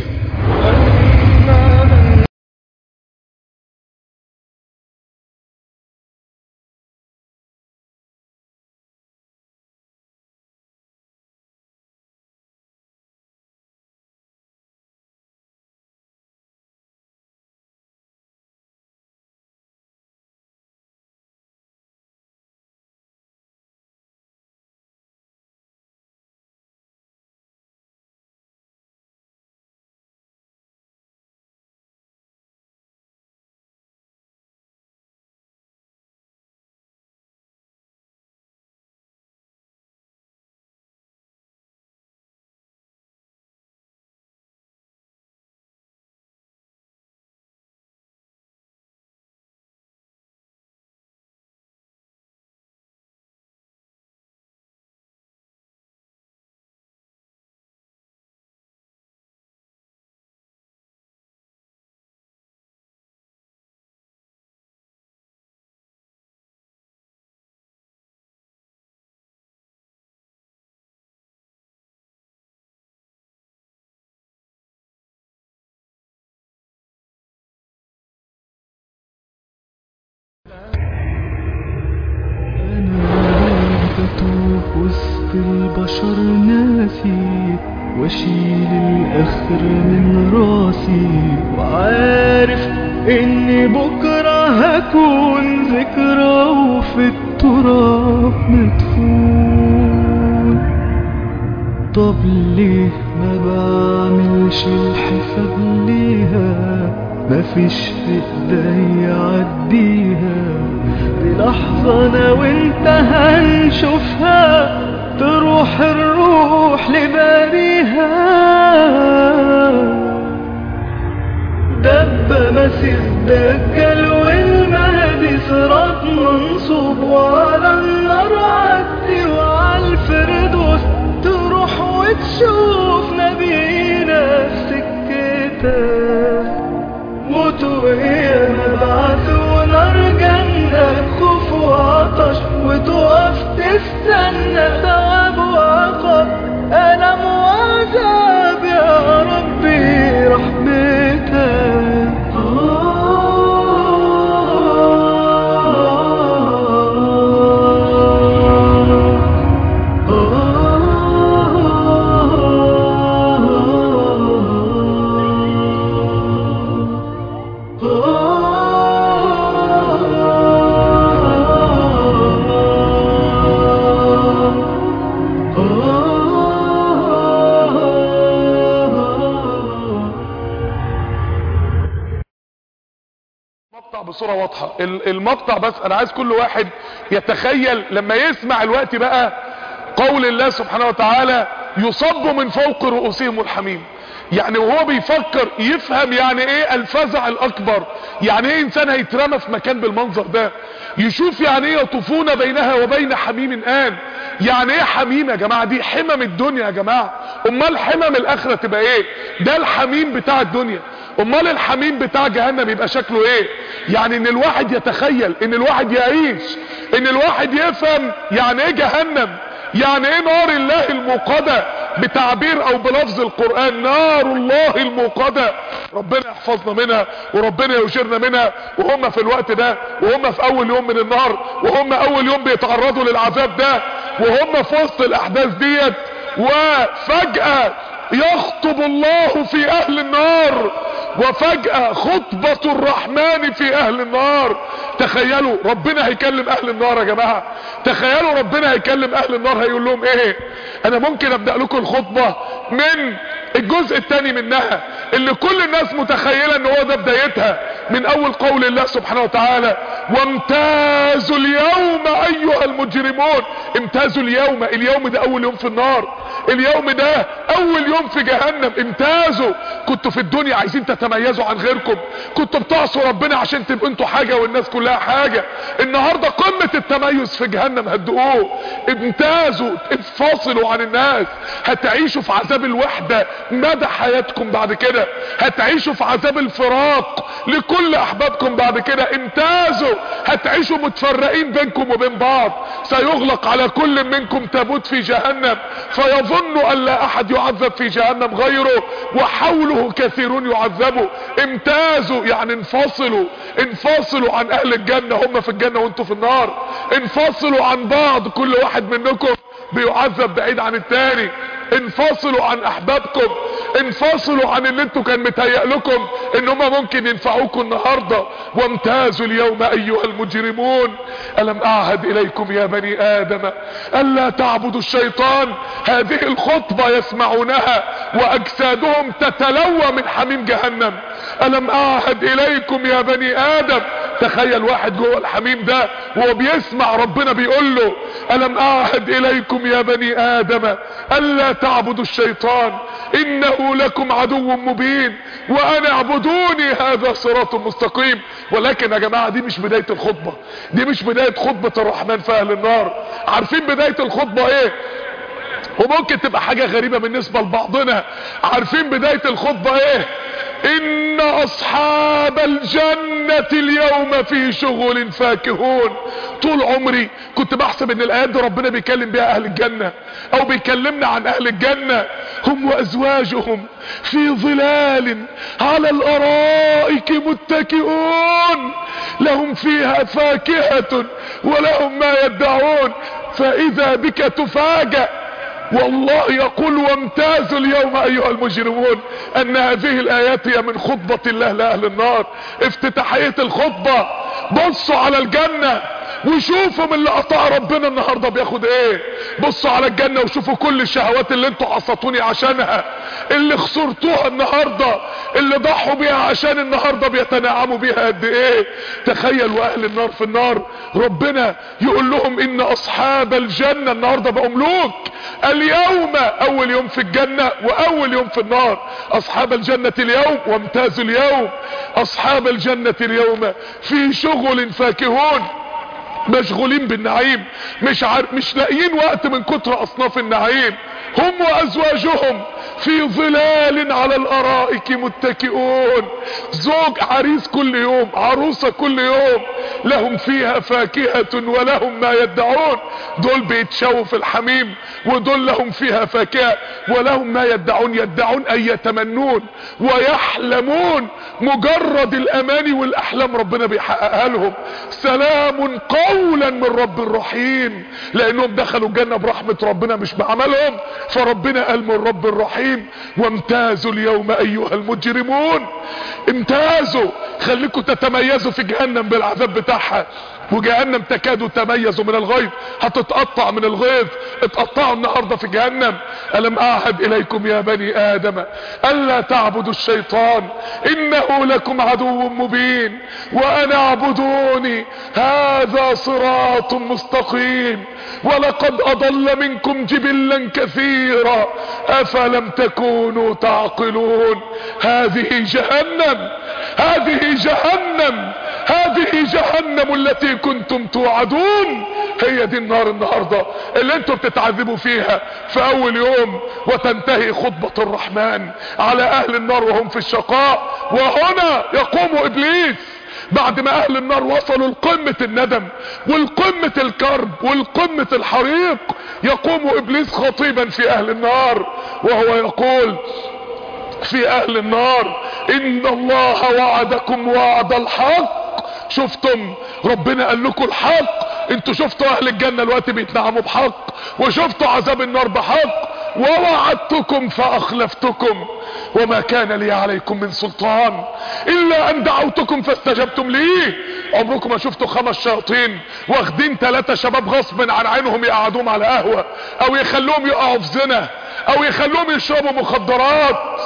وسط البشر ناسي واشيل الاخر من راسي وعارف اني بكره هكون ذكرى وفي التراب مدفون. طب ليه ما بعملش الحساب ليها؟ مفيش في ايدي عديها. دي لحظة انا وانت هنشوفها تروح الروح لباريها. دب مسيح دجال والمهدي صراط منصوب وعلى النار عدي وعلى الفردوس تروح وتشوف نبينا في سكتك. موت وهي مبعث ونار جنة خوف وعطش وتقف تستنى ثواب وعقاب ألم وعذاب يا ربي رحمتك. بصورة واضحة المقطع، بس انا عايز كل واحد يتخيل لما يسمع الوقت بقى قول الله سبحانه وتعالى يصب من فوق رؤوسهم الحميم. يعني وهو بيفكر يفهم يعني ايه الفزع الاكبر، يعني ايه انسان هيترمى في مكان بالمنظر ده، يشوف يعني ايه يطوفون بينها وبين حميم آن. يعني ايه حميم يا جماعة؟ دي حمم الدنيا يا جماعة. امال حمم الاخرة تبقى ايه؟ ده الحميم بتاع الدنيا، امال الحميم بتاع جهنم يبقى شكله ايه؟ يعني ان الواحد يتخيل، ان الواحد يعيش، ان الواحد يفهم يعني ايه جهنم، يعني ايه نار الله الموقدة بتعبير او بلفظ القرآن نار الله الموقدة. ربنا يحفظنا منها وربنا يجرنا منها. وهم في الوقت ده وهم في اول يوم من النار وهم اول يوم بيتعرضوا للعذاب ده وهم في وسط الاحداث ديت، وفجأة يخطب الله في اهل النار وفجأة خطبة الرحمن في اهل النار. تخيلوا ربنا هيكلم اهل النار يا جماعة، تخيلوا ربنا هيكلم اهل النار هيقول لهم ايه. انا ممكن ابدأ لكم الخطبة من الجزء الثاني منها، اللي كل الناس متخيلة ان هو ده بدايتها، من اول قول الله سبحانه وتعالى وامتازوا اليوم ايها المجرمون. امتازوا اليوم، اليوم ده اول يوم في النار، اليوم ده اول يوم في جهنم. امتازوا. كنتوا في الدنيا عايزين تتميزوا عن غيركم، كنتوا بتعصوا ربنا عشان تبقوا انتوا حاجة والناس كلها حاجة. النهاردة قمة التميز في جهنم هتدقوه. امتازوا، انفصلوا عن الناس. هتعيشوا في عذاب الوحدة مدى حياتكم بعد كده، هتعيشوا في عذاب الفراق لكل احبابكم بعد كده. امتازوا. هتعيشوا متفرقين بينكم وبين بعض. سيغلق على كل منكم تابوت في جهنم فيظن ان لا احد يعذب في جهنم غيره وحوله كثيرون يعذبوا. امتازوا يعني انفصلوا. انفصلوا عن اهل الجنة، هم في الجنة وانتوا في النار. انفصلوا عن بعض، كل واحد منكم بيعذب بعيد عن التاني. انفصلوا عن احبابكم، انفصلوا عن اللي انتوا كان متهيأ لكم ان هم ممكن ينفعوكم النهاردة. وامتازوا اليوم ايها المجرمون الم اعهد اليكم يا بني ادم الا تعبدوا الشيطان. هذه الخطبة يسمعونها واجسادهم تتلوى من حميم جهنم. الم اعهد اليكم يا بني ادم. تخيل واحد جوه الحميم ده وهو بيسمع ربنا بيقول له الم اعهد اليكم يا بني ادم الا تعبدوا الشيطان انه لكم عدو مبين وان اعبدوني هذا صراط مستقيم. ولكن يا جماعة دي مش بداية الخطبة، دي مش بداية خطبة الرحمن في اهل النار. عارفين بداية الخطبة ايه؟ وممكن تبقى حاجة غريبة بالنسبة لبعضنا. عارفين بداية الخطبة ايه؟ ان اصحاب الجنة اليوم في شغل فاكهون. طول عمري كنت بحسب ان الايات دي ربنا بيكلم بيها اهل الجنة او بيكلمنا عن اهل الجنة. هم وازواجهم في ظلال على الارائك متكئون لهم فيها فاكهة ولهم ما يدعون. فاذا بك تفاجأ والله يقول وامتازوا اليوم ايها المجرمون ان هذه الايات هي من خطبة الله لاهل النار. افتتاحية الخطبة. بصوا على الجنة وشوفوا من اللي قطع ربنا النهاردة بياخد ايه. بصوا على الجنة وشوفوا كل الشهوات اللي انتوا عصتوني عشانها، اللي خسرتوها النهاردة، اللي ضحوا بيها عشان النهاردة بيتنعموا بيها قد ايه. تخيل واهل النار في النار ربنا يقول لهم ان اصحاب الجنة النهاردة بقوا ملوك. اليوم اول يوم في الجنة واول يوم في النار. اصحاب الجنة اليوم وامتازوا اليوم. اصحاب الجنة اليوم في شغل فاكهون. مشغولين بالنعيم، مش لاقيين وقت من كتر اصناف النعيم. هم وازواجهم في ظلال على الارائك متكئون. زوج عريس كل يوم، عروسة كل يوم. لهم فيها فاكهة ولهم ما يدعون. دول بيتشووا في الحميم ودول لهم فيها فاكهة ولهم ما يدعون. يدعون اي يتمنون ويحلمون. مجرد الاماني والاحلام ربنا بيحققها لهم. سلام قولا من رب الرحيم. لانهم دخلوا الجنة برحمة ربنا مش بعملهم، فربنا قال من رب الرحيم. وامتازوا اليوم ايها المجرمون. امتازوا. خليكم تتميزوا في جهنم بالعذاب بتاعها. وجهنم تكاد تميز من الغيظ، هتتقطع من الغيظ. اتقطعوا النهاردة في جهنم. ألم أعهد إليكم يا بني آدم ألا تعبدوا الشيطان إنه لكم عدو مبين وأن اعبدوني هذا صراط مستقيم ولقد أضل منكم جبلا كثيرا أفلم تكونوا تعقلون. هذه جهنم، هذه جهنم، هذه جهنم التي كنتم توعدون. هي دي النار النهاردة اللي انتم بتتعذبوا فيها في اول يوم. وتنتهي خطبة الرحمن على اهل النار وهم في الشقاء. وهنا يقوم ابليس بعد ما اهل النار وصلوا لقمة الندم والقمة الكرب والقمة الحريق. يقوم ابليس خطيبا في اهل النار وهو يقول في اهل النار ان الله وعدكم وعد الحق. شفتم ربنا قال لكم الحق. انتوا شفتوا اهل الجنة الوقت بيتنعموا بحق وشفتوا عذاب النار بحق. ووعدتكم فاخلفتكم وما كان لي عليكم من سلطان الا ان دعوتكم فاستجبتم لي. عمركم ما شفتوا 5 شياطين واخدين 3 شباب غصب عن عينهم يقعدوهم على قهوة او يخلوهم يقعوا في زنا او يخلوهم يشربوا مخدرات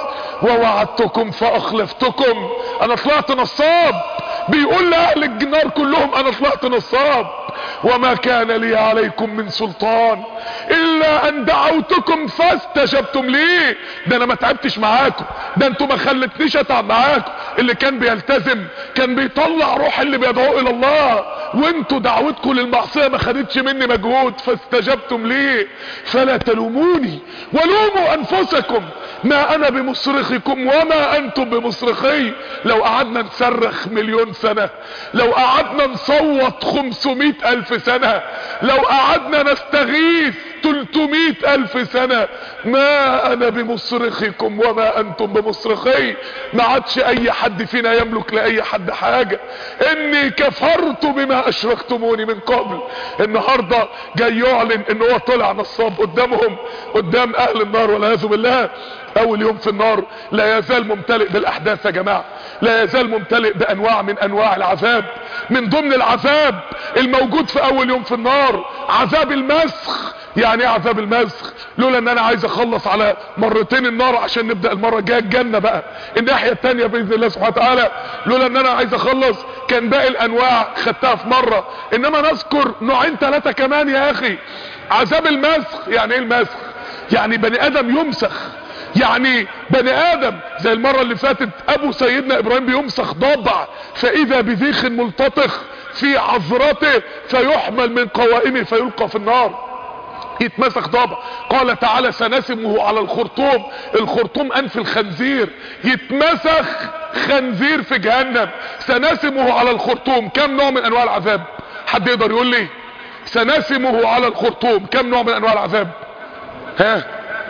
ووعدتكم فاخلفتكم. انا طلعت نصاب، بيقول لاهل النار كلهم انا طلعت نصاب. وما كان لي عليكم من سلطان الا ان دعوتكم فاستجبتم لي. ده انا ما تعبتش معاكم، ده انتوا ما خلتنيش اتعب معاكم. اللي كان بيلتزم كان بيطلع روح اللي بيدعوه الى الله، وانتوا دعوتكم للمعصيه ما خدتش مني مجهود، فاستجبتم لي. فلا تلوموني ولوموا انفسكم، ما انا بمصرخكم وما انتم بمصرخي. لو قعدنا نصرخ مليون سنة، لو قعدنا نصوت 500,000 سنة، لو قعدنا نستغيث 300,000 سنة، ما انا بمصرخكم وما انتم بمصرخي. ما عادش اي حد فينا يملك لاي حد حاجة. اني كفرت بما اشركتموني من قبل. النهاردة جاي يعلن ان هو طلع نصاب قدامهم، قدام اهل النار والعياذ بالله. اول يوم في النار لا يزال ممتلئ بالاحداث يا جماعة، لا يزال ممتلئ بانواع من انواع العذاب. من ضمن العذاب الموجود في اول يوم في النار عذاب المسخ. يعني ايه عذاب المسخ؟ لولا ان انا عايز اخلص على مرتين النار عشان نبدأ المرة الجاية الجنة بقى الناحية التانية باذن الله سبحانه وتعالى. لولا ان انا عايز اخلص كان باقي الانواع خدتها في مرة، انما نذكر نوعين 3 كمان يا اخي. عذاب المسخ يعني ايه المسخ؟ يعني بني ادم يمسخ، يعني بني ادم زي المرة اللي فاتت ابو سيدنا ابراهيم بيمسخ ضبع، فاذا بذيخ ملتطخ في عذرته فيحمل من قوائمه فيلقى في النار، يتمسخ ضبع. قال تعالى سنسمه على الخرطوم. الخرطوم انف الخنزير، يتمسخ خنزير في جهنم. سنسمه على الخرطوم. كم نوع من انواع العذاب؟ حد يقدر يقول لي؟ سنسمه على الخرطوم كم نوع من انواع العذاب؟ ها؟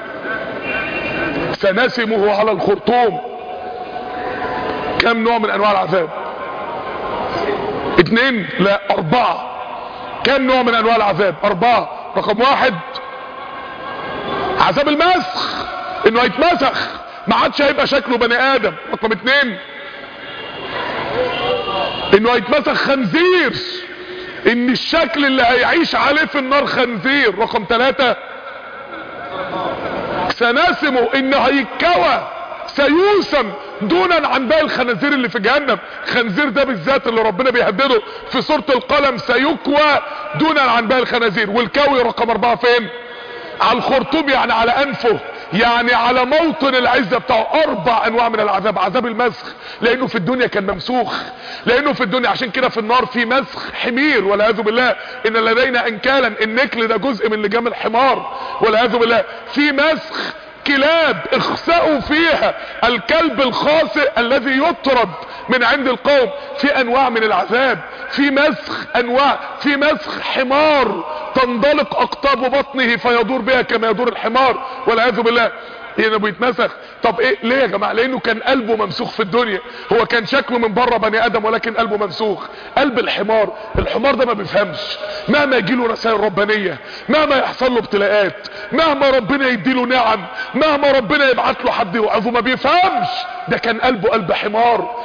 سنسمه على الخرطوم كم نوع من انواع العذاب؟ 2 لا 4. كم نوع من انواع العذاب؟ 4. رقم 1 عذاب المسخ، انه هيتمسخ ما عادش هيبقى شكله بني ادم. رقم 2 انه هيتمسخ خنزير، ان الشكل اللي هيعيش عليه في النار خنزير. رقم 3 سنسمه انه هيتكوى، سيوسم دونا عن باقي الخنازير اللي في جهنم. خنزير ده بالذات اللي ربنا بيهدده في سورة القلم، سيكوى دونا عن باقي الخنازير. والكوي رقم 4 فين؟ على الخرطوم، يعني على انفه، يعني على موطن العزة بتاعه. 4 انواع من العذاب. عذاب المسخ لانه في الدنيا كان ممسوخ، لانه في الدنيا عشان كده في النار في مسخ حمير والعياذ بالله. ان لدينا انكالا، النكل ده جزء من لجام الحمار والعياذ بالله. في مسخ كلاب اخسأوا فيها، الكلب الخاسئ الذي يطرد من عند القوم. في انواع من العذاب، في مسخ انواع، في مسخ حمار تنطلق اقطاب بطنه فيدور بها كما يدور الحمار والعياذ بالله. هنا بيتمسخ. طب ايه ليه يا جماعه؟ لانه كان قلبه ممسوخ في الدنيا. هو كان شكله من بره بني ادم ولكن قلبه ممسوخ. قلب الحمار، الحمار ده ما بيفهمش، مهما يجيله رسائل ربانيه، مهما يحصل له ابتلاءات، مهما ربنا يديله نعم، مهما ربنا يبعت له حد يوعظه، ما بيفهمش. ده كان قلبه قلب حمار.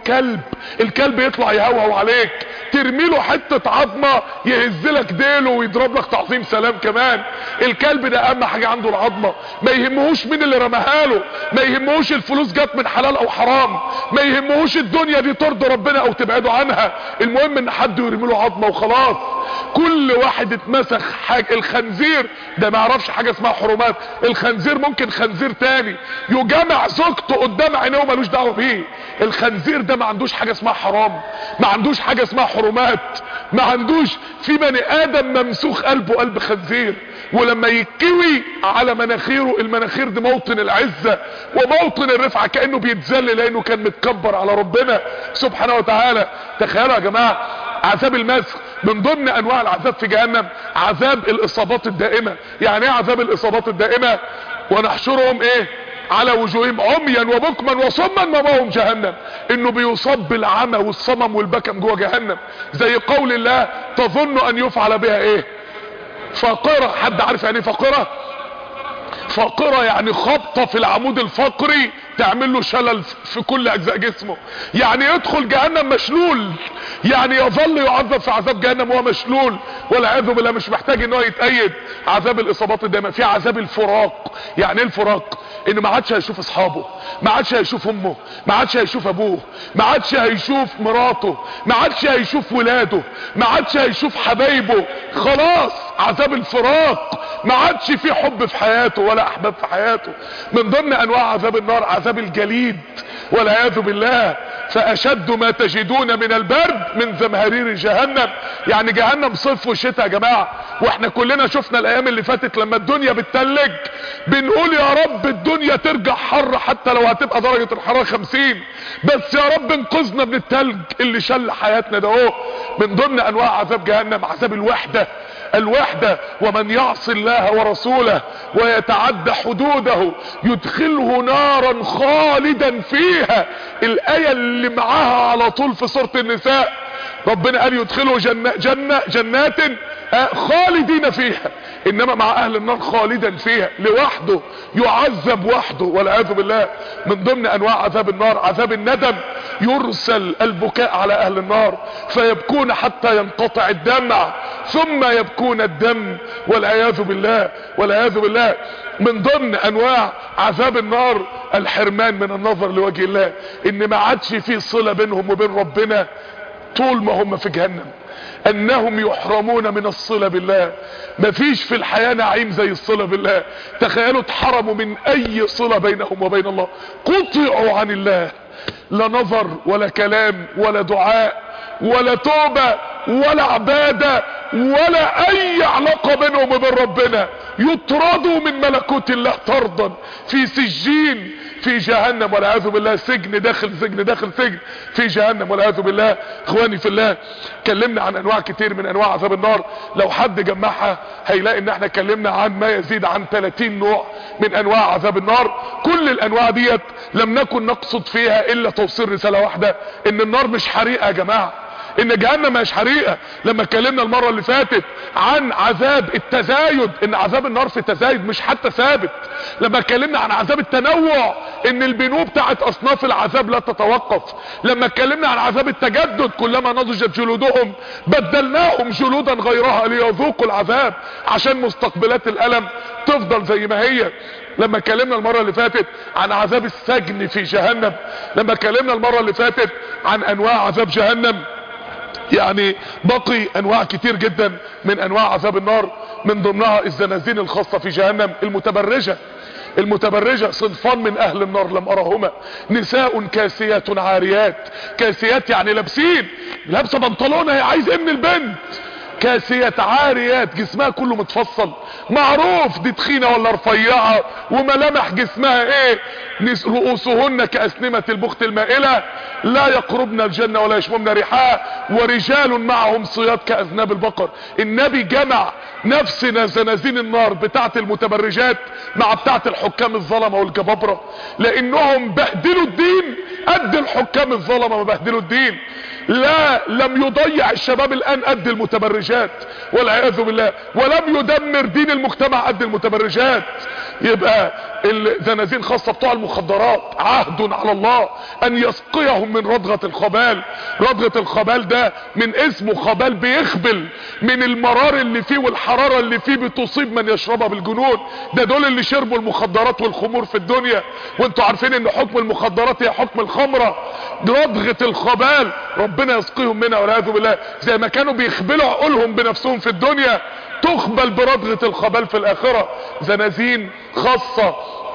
الكلب يطلع يهوهو عليك، ترمي له حته عظمه يهزلك ديله ويضرب لك تعظيم سلام كمان. الكلب ده اهم حاجه عنده العظمه، ما يهمهوش مين اللي رماها له، ما يهمهوش الفلوس جت من حلال او حرام، ما يهمهوش الدنيا دي ترضي ربنا او تبعده عنها، المهم ان حد يرمي له عظمه وخلاص. كل واحد اتمسخ حاجه. الخنزير ده ما يعرفش حاجه اسمها حرمات. الخنزير ممكن خنزير تاني يجامع زوجته قدام عينيه ومالوش دعوه بيه. الخنزير ده ما عندوش حاجه اسمها حرام، ما عندوش حاجه اسمها حرمات، ما عندوش. في بني ادم ممسوخ قلبه قلب خنزير. ولما يتكوي على مناخيره، المناخير دي موطن العزة وموطن الرفعة، كأنه بيتذل لانه كان متكبر على ربنا سبحانه وتعالى. تخيلوا يا جماعة عذاب المسخ. من ضمن انواع العذاب في جهنم عذاب الاصابات الدائمة. يعني ايه عذاب الاصابات الدائمة؟ ونحشرهم ايه على وجوههم عميا وبكما وصما مأواهم جهنم. انه بيصاب بالعمى والصمم والبكم جوه جهنم. زي قول الله تظن ان يفعل بها ايه؟ فاقرة. حد عارف يعني ايه فاقرة؟ فاقرة يعني خبطة في العمود الفقري تعمل له شلل في كل اجزاء جسمه. يعني يدخل جهنم مشلول، يعني يظل يعذب في عذاب جهنم وهو مشلول والعياذ بالله، مش محتاج ان هو يتأيد. عذاب الاصابات الدائمة. في عذاب الفراق. يعني ايه الفراق؟ ان ما عادش هيشوف اصحابه، ما عادش هيشوف امه، ما عادش هيشوف ابوه، ما عادش هيشوف مراته، ما عادش هيشوف ولاده، ما عادش هيشوف حبايبه. خلاص عذاب الفراق، ما عادش في حب في حياته ولا احباب في حياته. من ضمن انواع عذاب النار عذاب الجليد والعياذ بالله. فاشد ما تجدون من البرد من زمهرير جهنم. يعني جهنم صيف وشتاء يا جماعة. واحنا كلنا شفنا الايام اللي فاتت لما الدنيا بتتلج بنقول يا رب الدنيا ترجع حر حتى لو هتبقى درجة الحرارة 50، بس يا رب انقذنا من التلج اللي شل حياتنا ده اهو. من ضمن انواع عذاب جهنم عذاب الوحدة. الوحدة ومن يعصي الله ورسوله ويتعدى حدوده يدخله نارا خالدا فيها. الآية اللي معاها على طول في سورة النساء ربنا قال يدخله جنات خالدين فيها، انما مع اهل النار خالدا فيها لوحده، يعذب وحده والعياذ بالله. من ضمن انواع عذاب النار عذاب الندم. يرسل البكاء على اهل النار فيبكون حتى ينقطع الدمع ثم يبكون الدم والعياذ بالله والعياذ بالله. من ضمن انواع عذاب النار الحرمان من النظر لوجه الله، ان ما عادش فيه صلة بينهم وبين ربنا طول ما هم في جهنم، انهم يحرمون من الصلة بالله. مفيش في الحياة نعيم زي الصلة بالله. تخيلوا اتحرموا من اي صلة بينهم وبين الله، قطعوا عن الله، لا نظر ولا كلام ولا دعاء ولا توبة ولا عبادة ولا اي علاقة بينهم وبين ربنا. يطردوا من ملكوت الله طردا في سجين في جهنم والعياذ بالله. سجن داخل سجن داخل سجن في جهنم والعياذ بالله. اخواني في الله، اتكلمنا عن انواع كتير من انواع عذاب النار. لو حد جمعها هيلاقي ان احنا اتكلمنا عن ما يزيد عن 30 نوع من انواع عذاب النار. كل الانواع ديت لم نكن نقصد فيها الا توصيل رسالة واحدة، ان النار مش حريقة يا جماعة، ان جهنم مش حريقة. لما اتكلمنا المرة اللي فاتت عن عذاب التزايد، ان عذاب النار في تزايد مش حتى ثابت. لما اتكلمنا عن عذاب التنوع، ان البنوة بتاعت اصناف العذاب لا تتوقف. لما اتكلمنا عن عذاب التجدد، كلما نضجت جلودهم بدلناهم جلودا غيرها ليذوقوا العذاب، عشان مستقبلات الالم تفضل زي ما هي. لما اتكلمنا المرة اللي فاتت عن عذاب السجن في جهنم، لما اتكلمنا المرة اللي فاتت عن انواع عذاب جهنم، يعني بقي انواع كتير جدا من انواع عذاب النار. من ضمنها الزنازين الخاصة في جهنم. المتبرجة صنفان من اهل النار لم ارهما، نساء كاسيات عاريات. كاسيات يعني لابسين، لابسه بنطلونها، هي عايز ابن البنت. كاسيات عاريات جسمها كله متفصل، معروف دي تخينة ولا رفيعة، وملامح جسمها ايه. رؤوسهن كأسنمة البخت المائلة، لا يقربن الجنة ولا يشممن ريحها، ورجال معهم صياد كأذناب البقر. النبي جمع نفس زنازين النار بتاعت المتبرجات مع بتاعت الحكام الظلمة والجبابرة، لانهم بهدلوا الدين قد الحكام الظلمة ما بهدلوا الدين. لا، لم يضيع الشباب الان قد المتبرجات والعياذ بالله، ولم يدمر دين المجتمع قد المتبرجات. يبقى الزنازين خاصة بتوع المخدرات، عهد على الله ان يسقيهم من رضغة الخبال. رضغة الخبال ده من اسمه خبال، بيخبل من المرار اللي فيه والحرارة اللي فيه، بتصيب من يشربها بالجنون. ده دول اللي شربوا المخدرات والخمور في الدنيا، وانتوا عارفين ان حكم المخدرات هي حكم الخمرة. رضغة الخبال ربنا يسقيهم منها والعياذ بالله. زي ما كانوا بيخبلوا عقولهم بنفسهم في الدنيا، تخبل برضغة الخبال في الاخرة. زنازين خاصة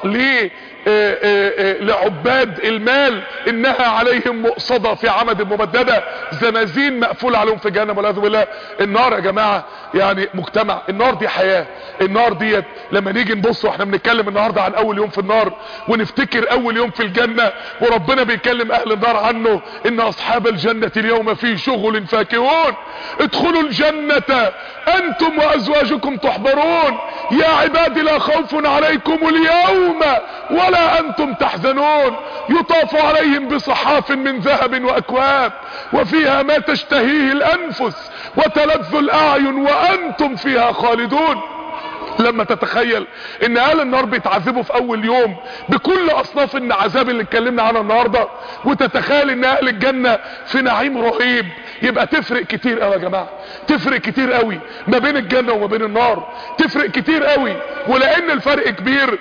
لعباد المال، انها عليهم مؤصدة في عمد ممددة. زنازين مقفول عليهم في جهنم والعياذ بالله. النار يا جماعة يعني مجتمع، النار دي حياة. النار ديت لما نيجي نبص واحنا بنتكلم النهاردة عن اول يوم في النار، ونفتكر اول يوم في الجنة وربنا بيكلم اهل النار عنه، ان اصحاب الجنة اليوم في شغل فاكهون، ادخلوا الجنة انتم وازواجكم تحبرون، يا عبادي لا خوف عليكم اليوم ولا انتم تحزنون، يطاف عليهم بصحاف من ذهب واكواب وفيها ما تشتهيه الانفس وتلذ الاعين وانتم فيها خالدون. لما تتخيل ان اهل النار بيتعذبوا في اول يوم بكل اصناف العذاب اللي اتكلمنا عنها النهارده، وتتخيل ان اهل الجنة في نعيم رهيب، يبقى تفرق كتير قوي يا جماعة. تفرق كتير قوي ما بين الجنة وما بين النار، تفرق كتير قوي. ولان الفرق كبير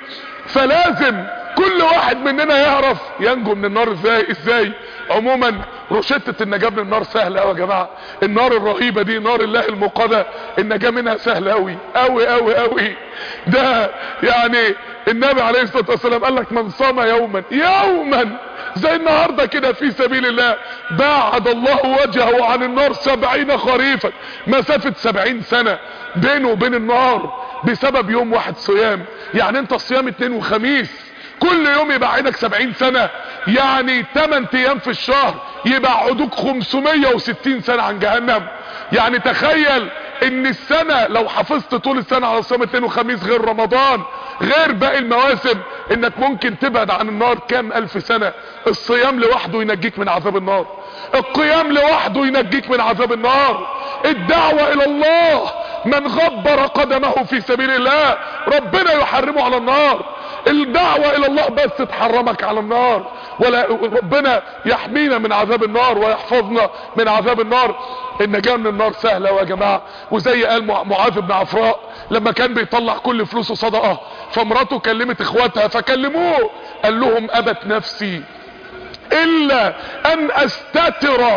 فلازم كل واحد مننا يعرف ينجو من النار ازاي. عموما روشتة النجاة من النار سهلة قوي يا جماعة. النار الرهيبة دي نار الله الموقدة، النجاة منها سهلة قوي قوي قوي قوي. ده يعني النبي عليه الصلاة والسلام قال لك من صام يوما زي النهاردة كده في سبيل الله باعد الله وجهه عن النار 70 خريفا، مسافة 70 سنة بينه وبين النار بسبب يوم واحد صيام. يعني انت الصيام اثنين وخميس كل يوم يبعدك 70 سنة، يعني 8 ايام في الشهر يبعدوك 560 سنة عن جهنم. يعني تخيل ان السنة لو حافظت طول السنة على صيام اثنين وخميس غير رمضان غير باقي المواسم انك ممكن تبعد عن النار كام الف سنة. الصيام لوحده ينجيك من عذاب النار، القيام لوحده ينجيك من عذاب النار، الدعوة الى الله من غبر قدمه في سبيل الله ربنا يحرمه على النار. الدعوة الى الله بس تحرمك على النار، ولا ربنا يحمينا من عذاب النار ويحفظنا من عذاب النار. النجاة من النار سهلة يا جماعة. وزي قال معاذ بن عفراء لما كان بيطلع كل فلوسه صدقة، فمراته كلمت اخواتها فكلموه قال لهم ابت نفسي الا ان استتر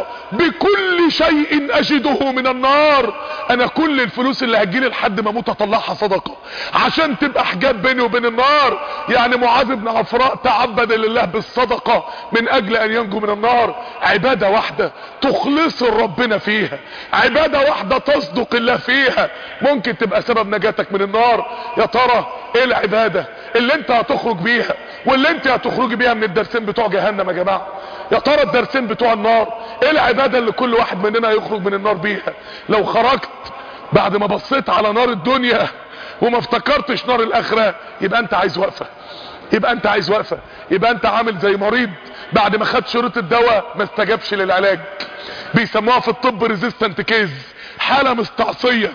بكل شيء اجده من النار. انا كل الفلوس اللي هتجيلي لحد ما اموت اطلعها صدقة عشان تبقى حجاب بيني وبين النار. يعني معاذ بن عفراء تعبد لله بالصدقة من اجل ان ينجو من النار. عبادة واحدة تخلص ربنا فيها، عبادة واحدة تصدق الله فيها ممكن تبقى سبب نجاتك من النار. يا ترى ايه العبادة اللي انت هتخرج بيها واللي انت هتخرج بيها من الدرسين بتوع جهنم يا جماعة؟ يا ترى الدرسين بتوع النار ايه العبادة اللي كل واحد مننا يخرج من النار بيها؟ لو خرجت بعد ما بصيت على نار الدنيا وما افتكرتش نار الاخرة يبقى انت عايز وقفة، يبقى انت عايز وقفة، يبقى انت عامل زي مريض بعد ما خد شروط الدواء ما استجابش للعلاج. بيسموها في الطب ريزيستنت كيز، حالة مستعصية،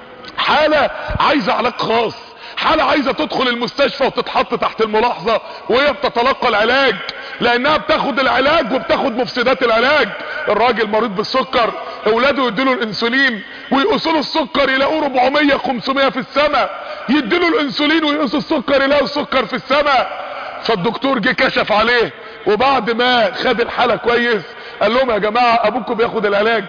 حالة عايزة علاج خاص، حالة عايزة تدخل المستشفى وتتحط تحت الملاحظة وهي بتتلقى العلاج، لانها بتاخد العلاج وبتاخد مفسدات العلاج. الراجل مريض بالسكر اولاده يديله الانسولين ويقصوا له السكر يلاقوه 400 500 في السماء، يديله الانسولين ويقصوا السكر يلاقوا السكر في السماء. فالدكتور جه كشف عليه وبعد ما خد الحالة كويس قال لهم يا جماعة ابوكم بياخد العلاج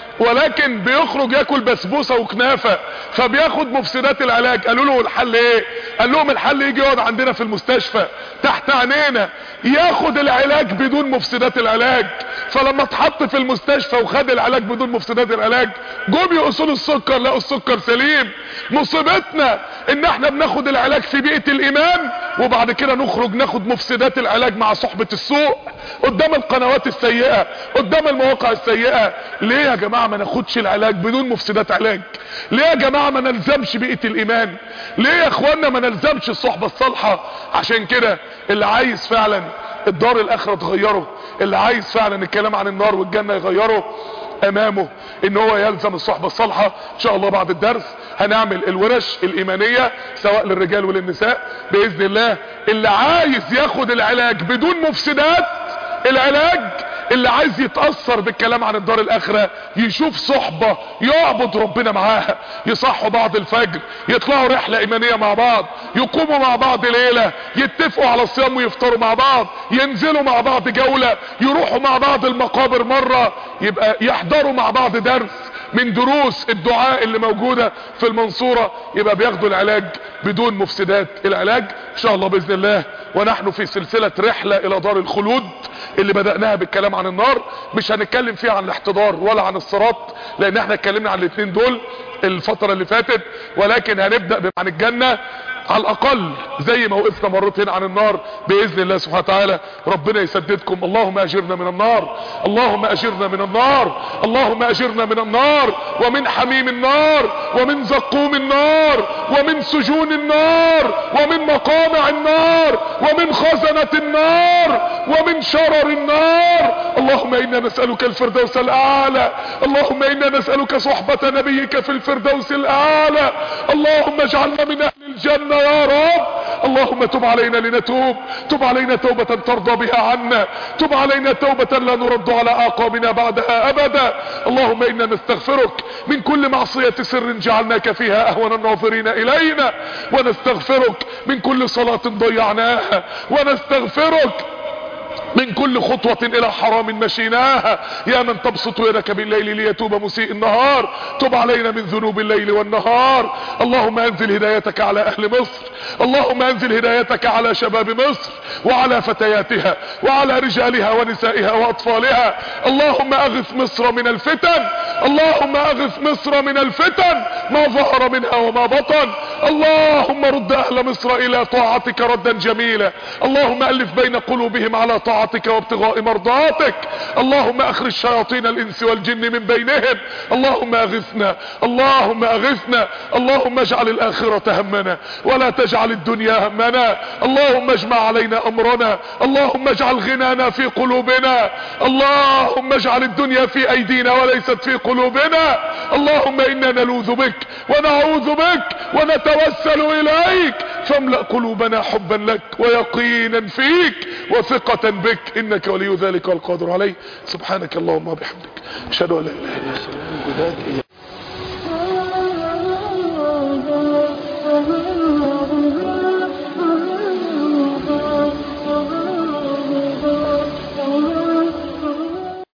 ولكن بيخرج ياكل بسبوسة وكنافة فبياخد مفسدات العلاج. قالوا له الحل ايه؟ قال لهم الحل يجي يقعد عندنا في المستشفى تحت عينينا ياخد العلاج بدون مفسدات العلاج. فلما اتحط في المستشفى وخد العلاج بدون مفسدات العلاج جم يقصوا له السكر لقوا السكر سليم. مصيبتنا ان احنا بناخد العلاج في بيئة الايمان وبعد كده نخرج ناخد مفسدات العلاج مع صحبة السوء قدام القنوات السيئة قدام المواقع السيئة. ليه يا جماعة ما ناخدش العلاج بدون مفسدات علاج؟ ليه يا جماعة ما نلزمش بيئة الايمان؟ ليه يا اخوانا ما نلزمش الصحبة الصالحة؟ عشان كده اللي عايز فعلا الدار الاخرة تغيره، اللي عايز فعلا الكلام عن النار والجنة يغيره امامه ان هو يلزم الصحبة الصالحة. ان شاء الله بعد الدرس هنعمل الورش الايمانية سواء للرجال وللنساء باذن الله. اللي عايز ياخد العلاج بدون مفسدات العلاج، اللي عايز يتأثر بالكلام عن الدار الاخرة يشوف صحبة يعبد ربنا معاها، يصحوا بعض الفجر، يطلعوا رحلة ايمانية مع بعض، يقوموا مع بعض ليلة، يتفقوا على الصيام ويفطروا مع بعض، ينزلوا مع بعض جولة، يروحوا مع بعض المقابر مرة، يبقى يحضروا مع بعض درس من دروس الدعاء اللي موجودة في المنصورة، يبقى بياخدوا العلاج بدون مفسدات العلاج ان شاء الله باذن الله. ونحن في سلسلة رحلة الى دار الخلود اللي بدأناها بالكلام عن النار. مش هنتكلم فيها عن الاحتضار ولا عن الصراط لان احنا اتكلمنا عن الاثنين دول الفترة اللي فاتت، ولكن هنبدأ عن الجنة على الاقل زي ما وقفنا مرتين عن النار باذن الله سبحانه وتعالى. ربنا يسددكم. اللهم اجرنا من النار، اللهم اجرنا من النار، اللهم اجرنا من النار ومن حميم النار ومن زقوم النار ومن سجون النار ومن مقامع النار ومن خزنة النار ومن شرر النار. اللهم انا نسألك الفردوس الاعلى، اللهم انا نسألك صحبة نبيك في الفردوس الاعلى. اللهم اجعلنا من اهل الجنة ذنوبنا يا رب. اللهم تب علينا لنتوب، تب علينا توبة ترضى بها عنا، تب علينا توبة لا نرد على اعقابنا بعدها ابدا. اللهم انا نستغفرك من كل معصية سر جعلناك فيها اهون الناظرين الينا، ونستغفرك من كل صلاة ضيعناها، ونستغفرك من كل خطوة الى حرام مشيناها. يا من تبسط يدك بالليل ليتوب مسيء النهار، تب علينا من ذنوب الليل والنهار. اللهم انزل هدايتك على اهل مصر، اللهم انزل هدايتك على شباب مصر وعلى فتياتها وعلى رجالها ونسائها واطفالها. اللهم اغث مصر من الفتن، اللهم اغث مصر من الفتن ما ظهر منها وما بطن. اللهم رد اهل مصر الى طاعتك ردا جميلا. اللهم الف بين قلوبهم على طاعتك وابتغاء مرضاتك. اللهم اخرج شياطين الانس والجن من بينهم. اللهم اغثنا، اللهم اغثنا. اللهم اجعل الاخرة همنا ولا تجعل الدنيا همنا. اللهم اجمع علينا امرنا، اللهم اجعل غنانا في قلوبنا، اللهم اجعل الدنيا في ايدينا وليست في قلوبنا. اللهم انا نلوذ بك ونعوذ بك ونتوسل اليك، فاملأ قلوبنا حبا لك ويقينا فيك وثقة بك، انك ولي ذلك والقادر عليه. سبحانك اللهم وبحمدك، اشهد ان لا اله الا انت.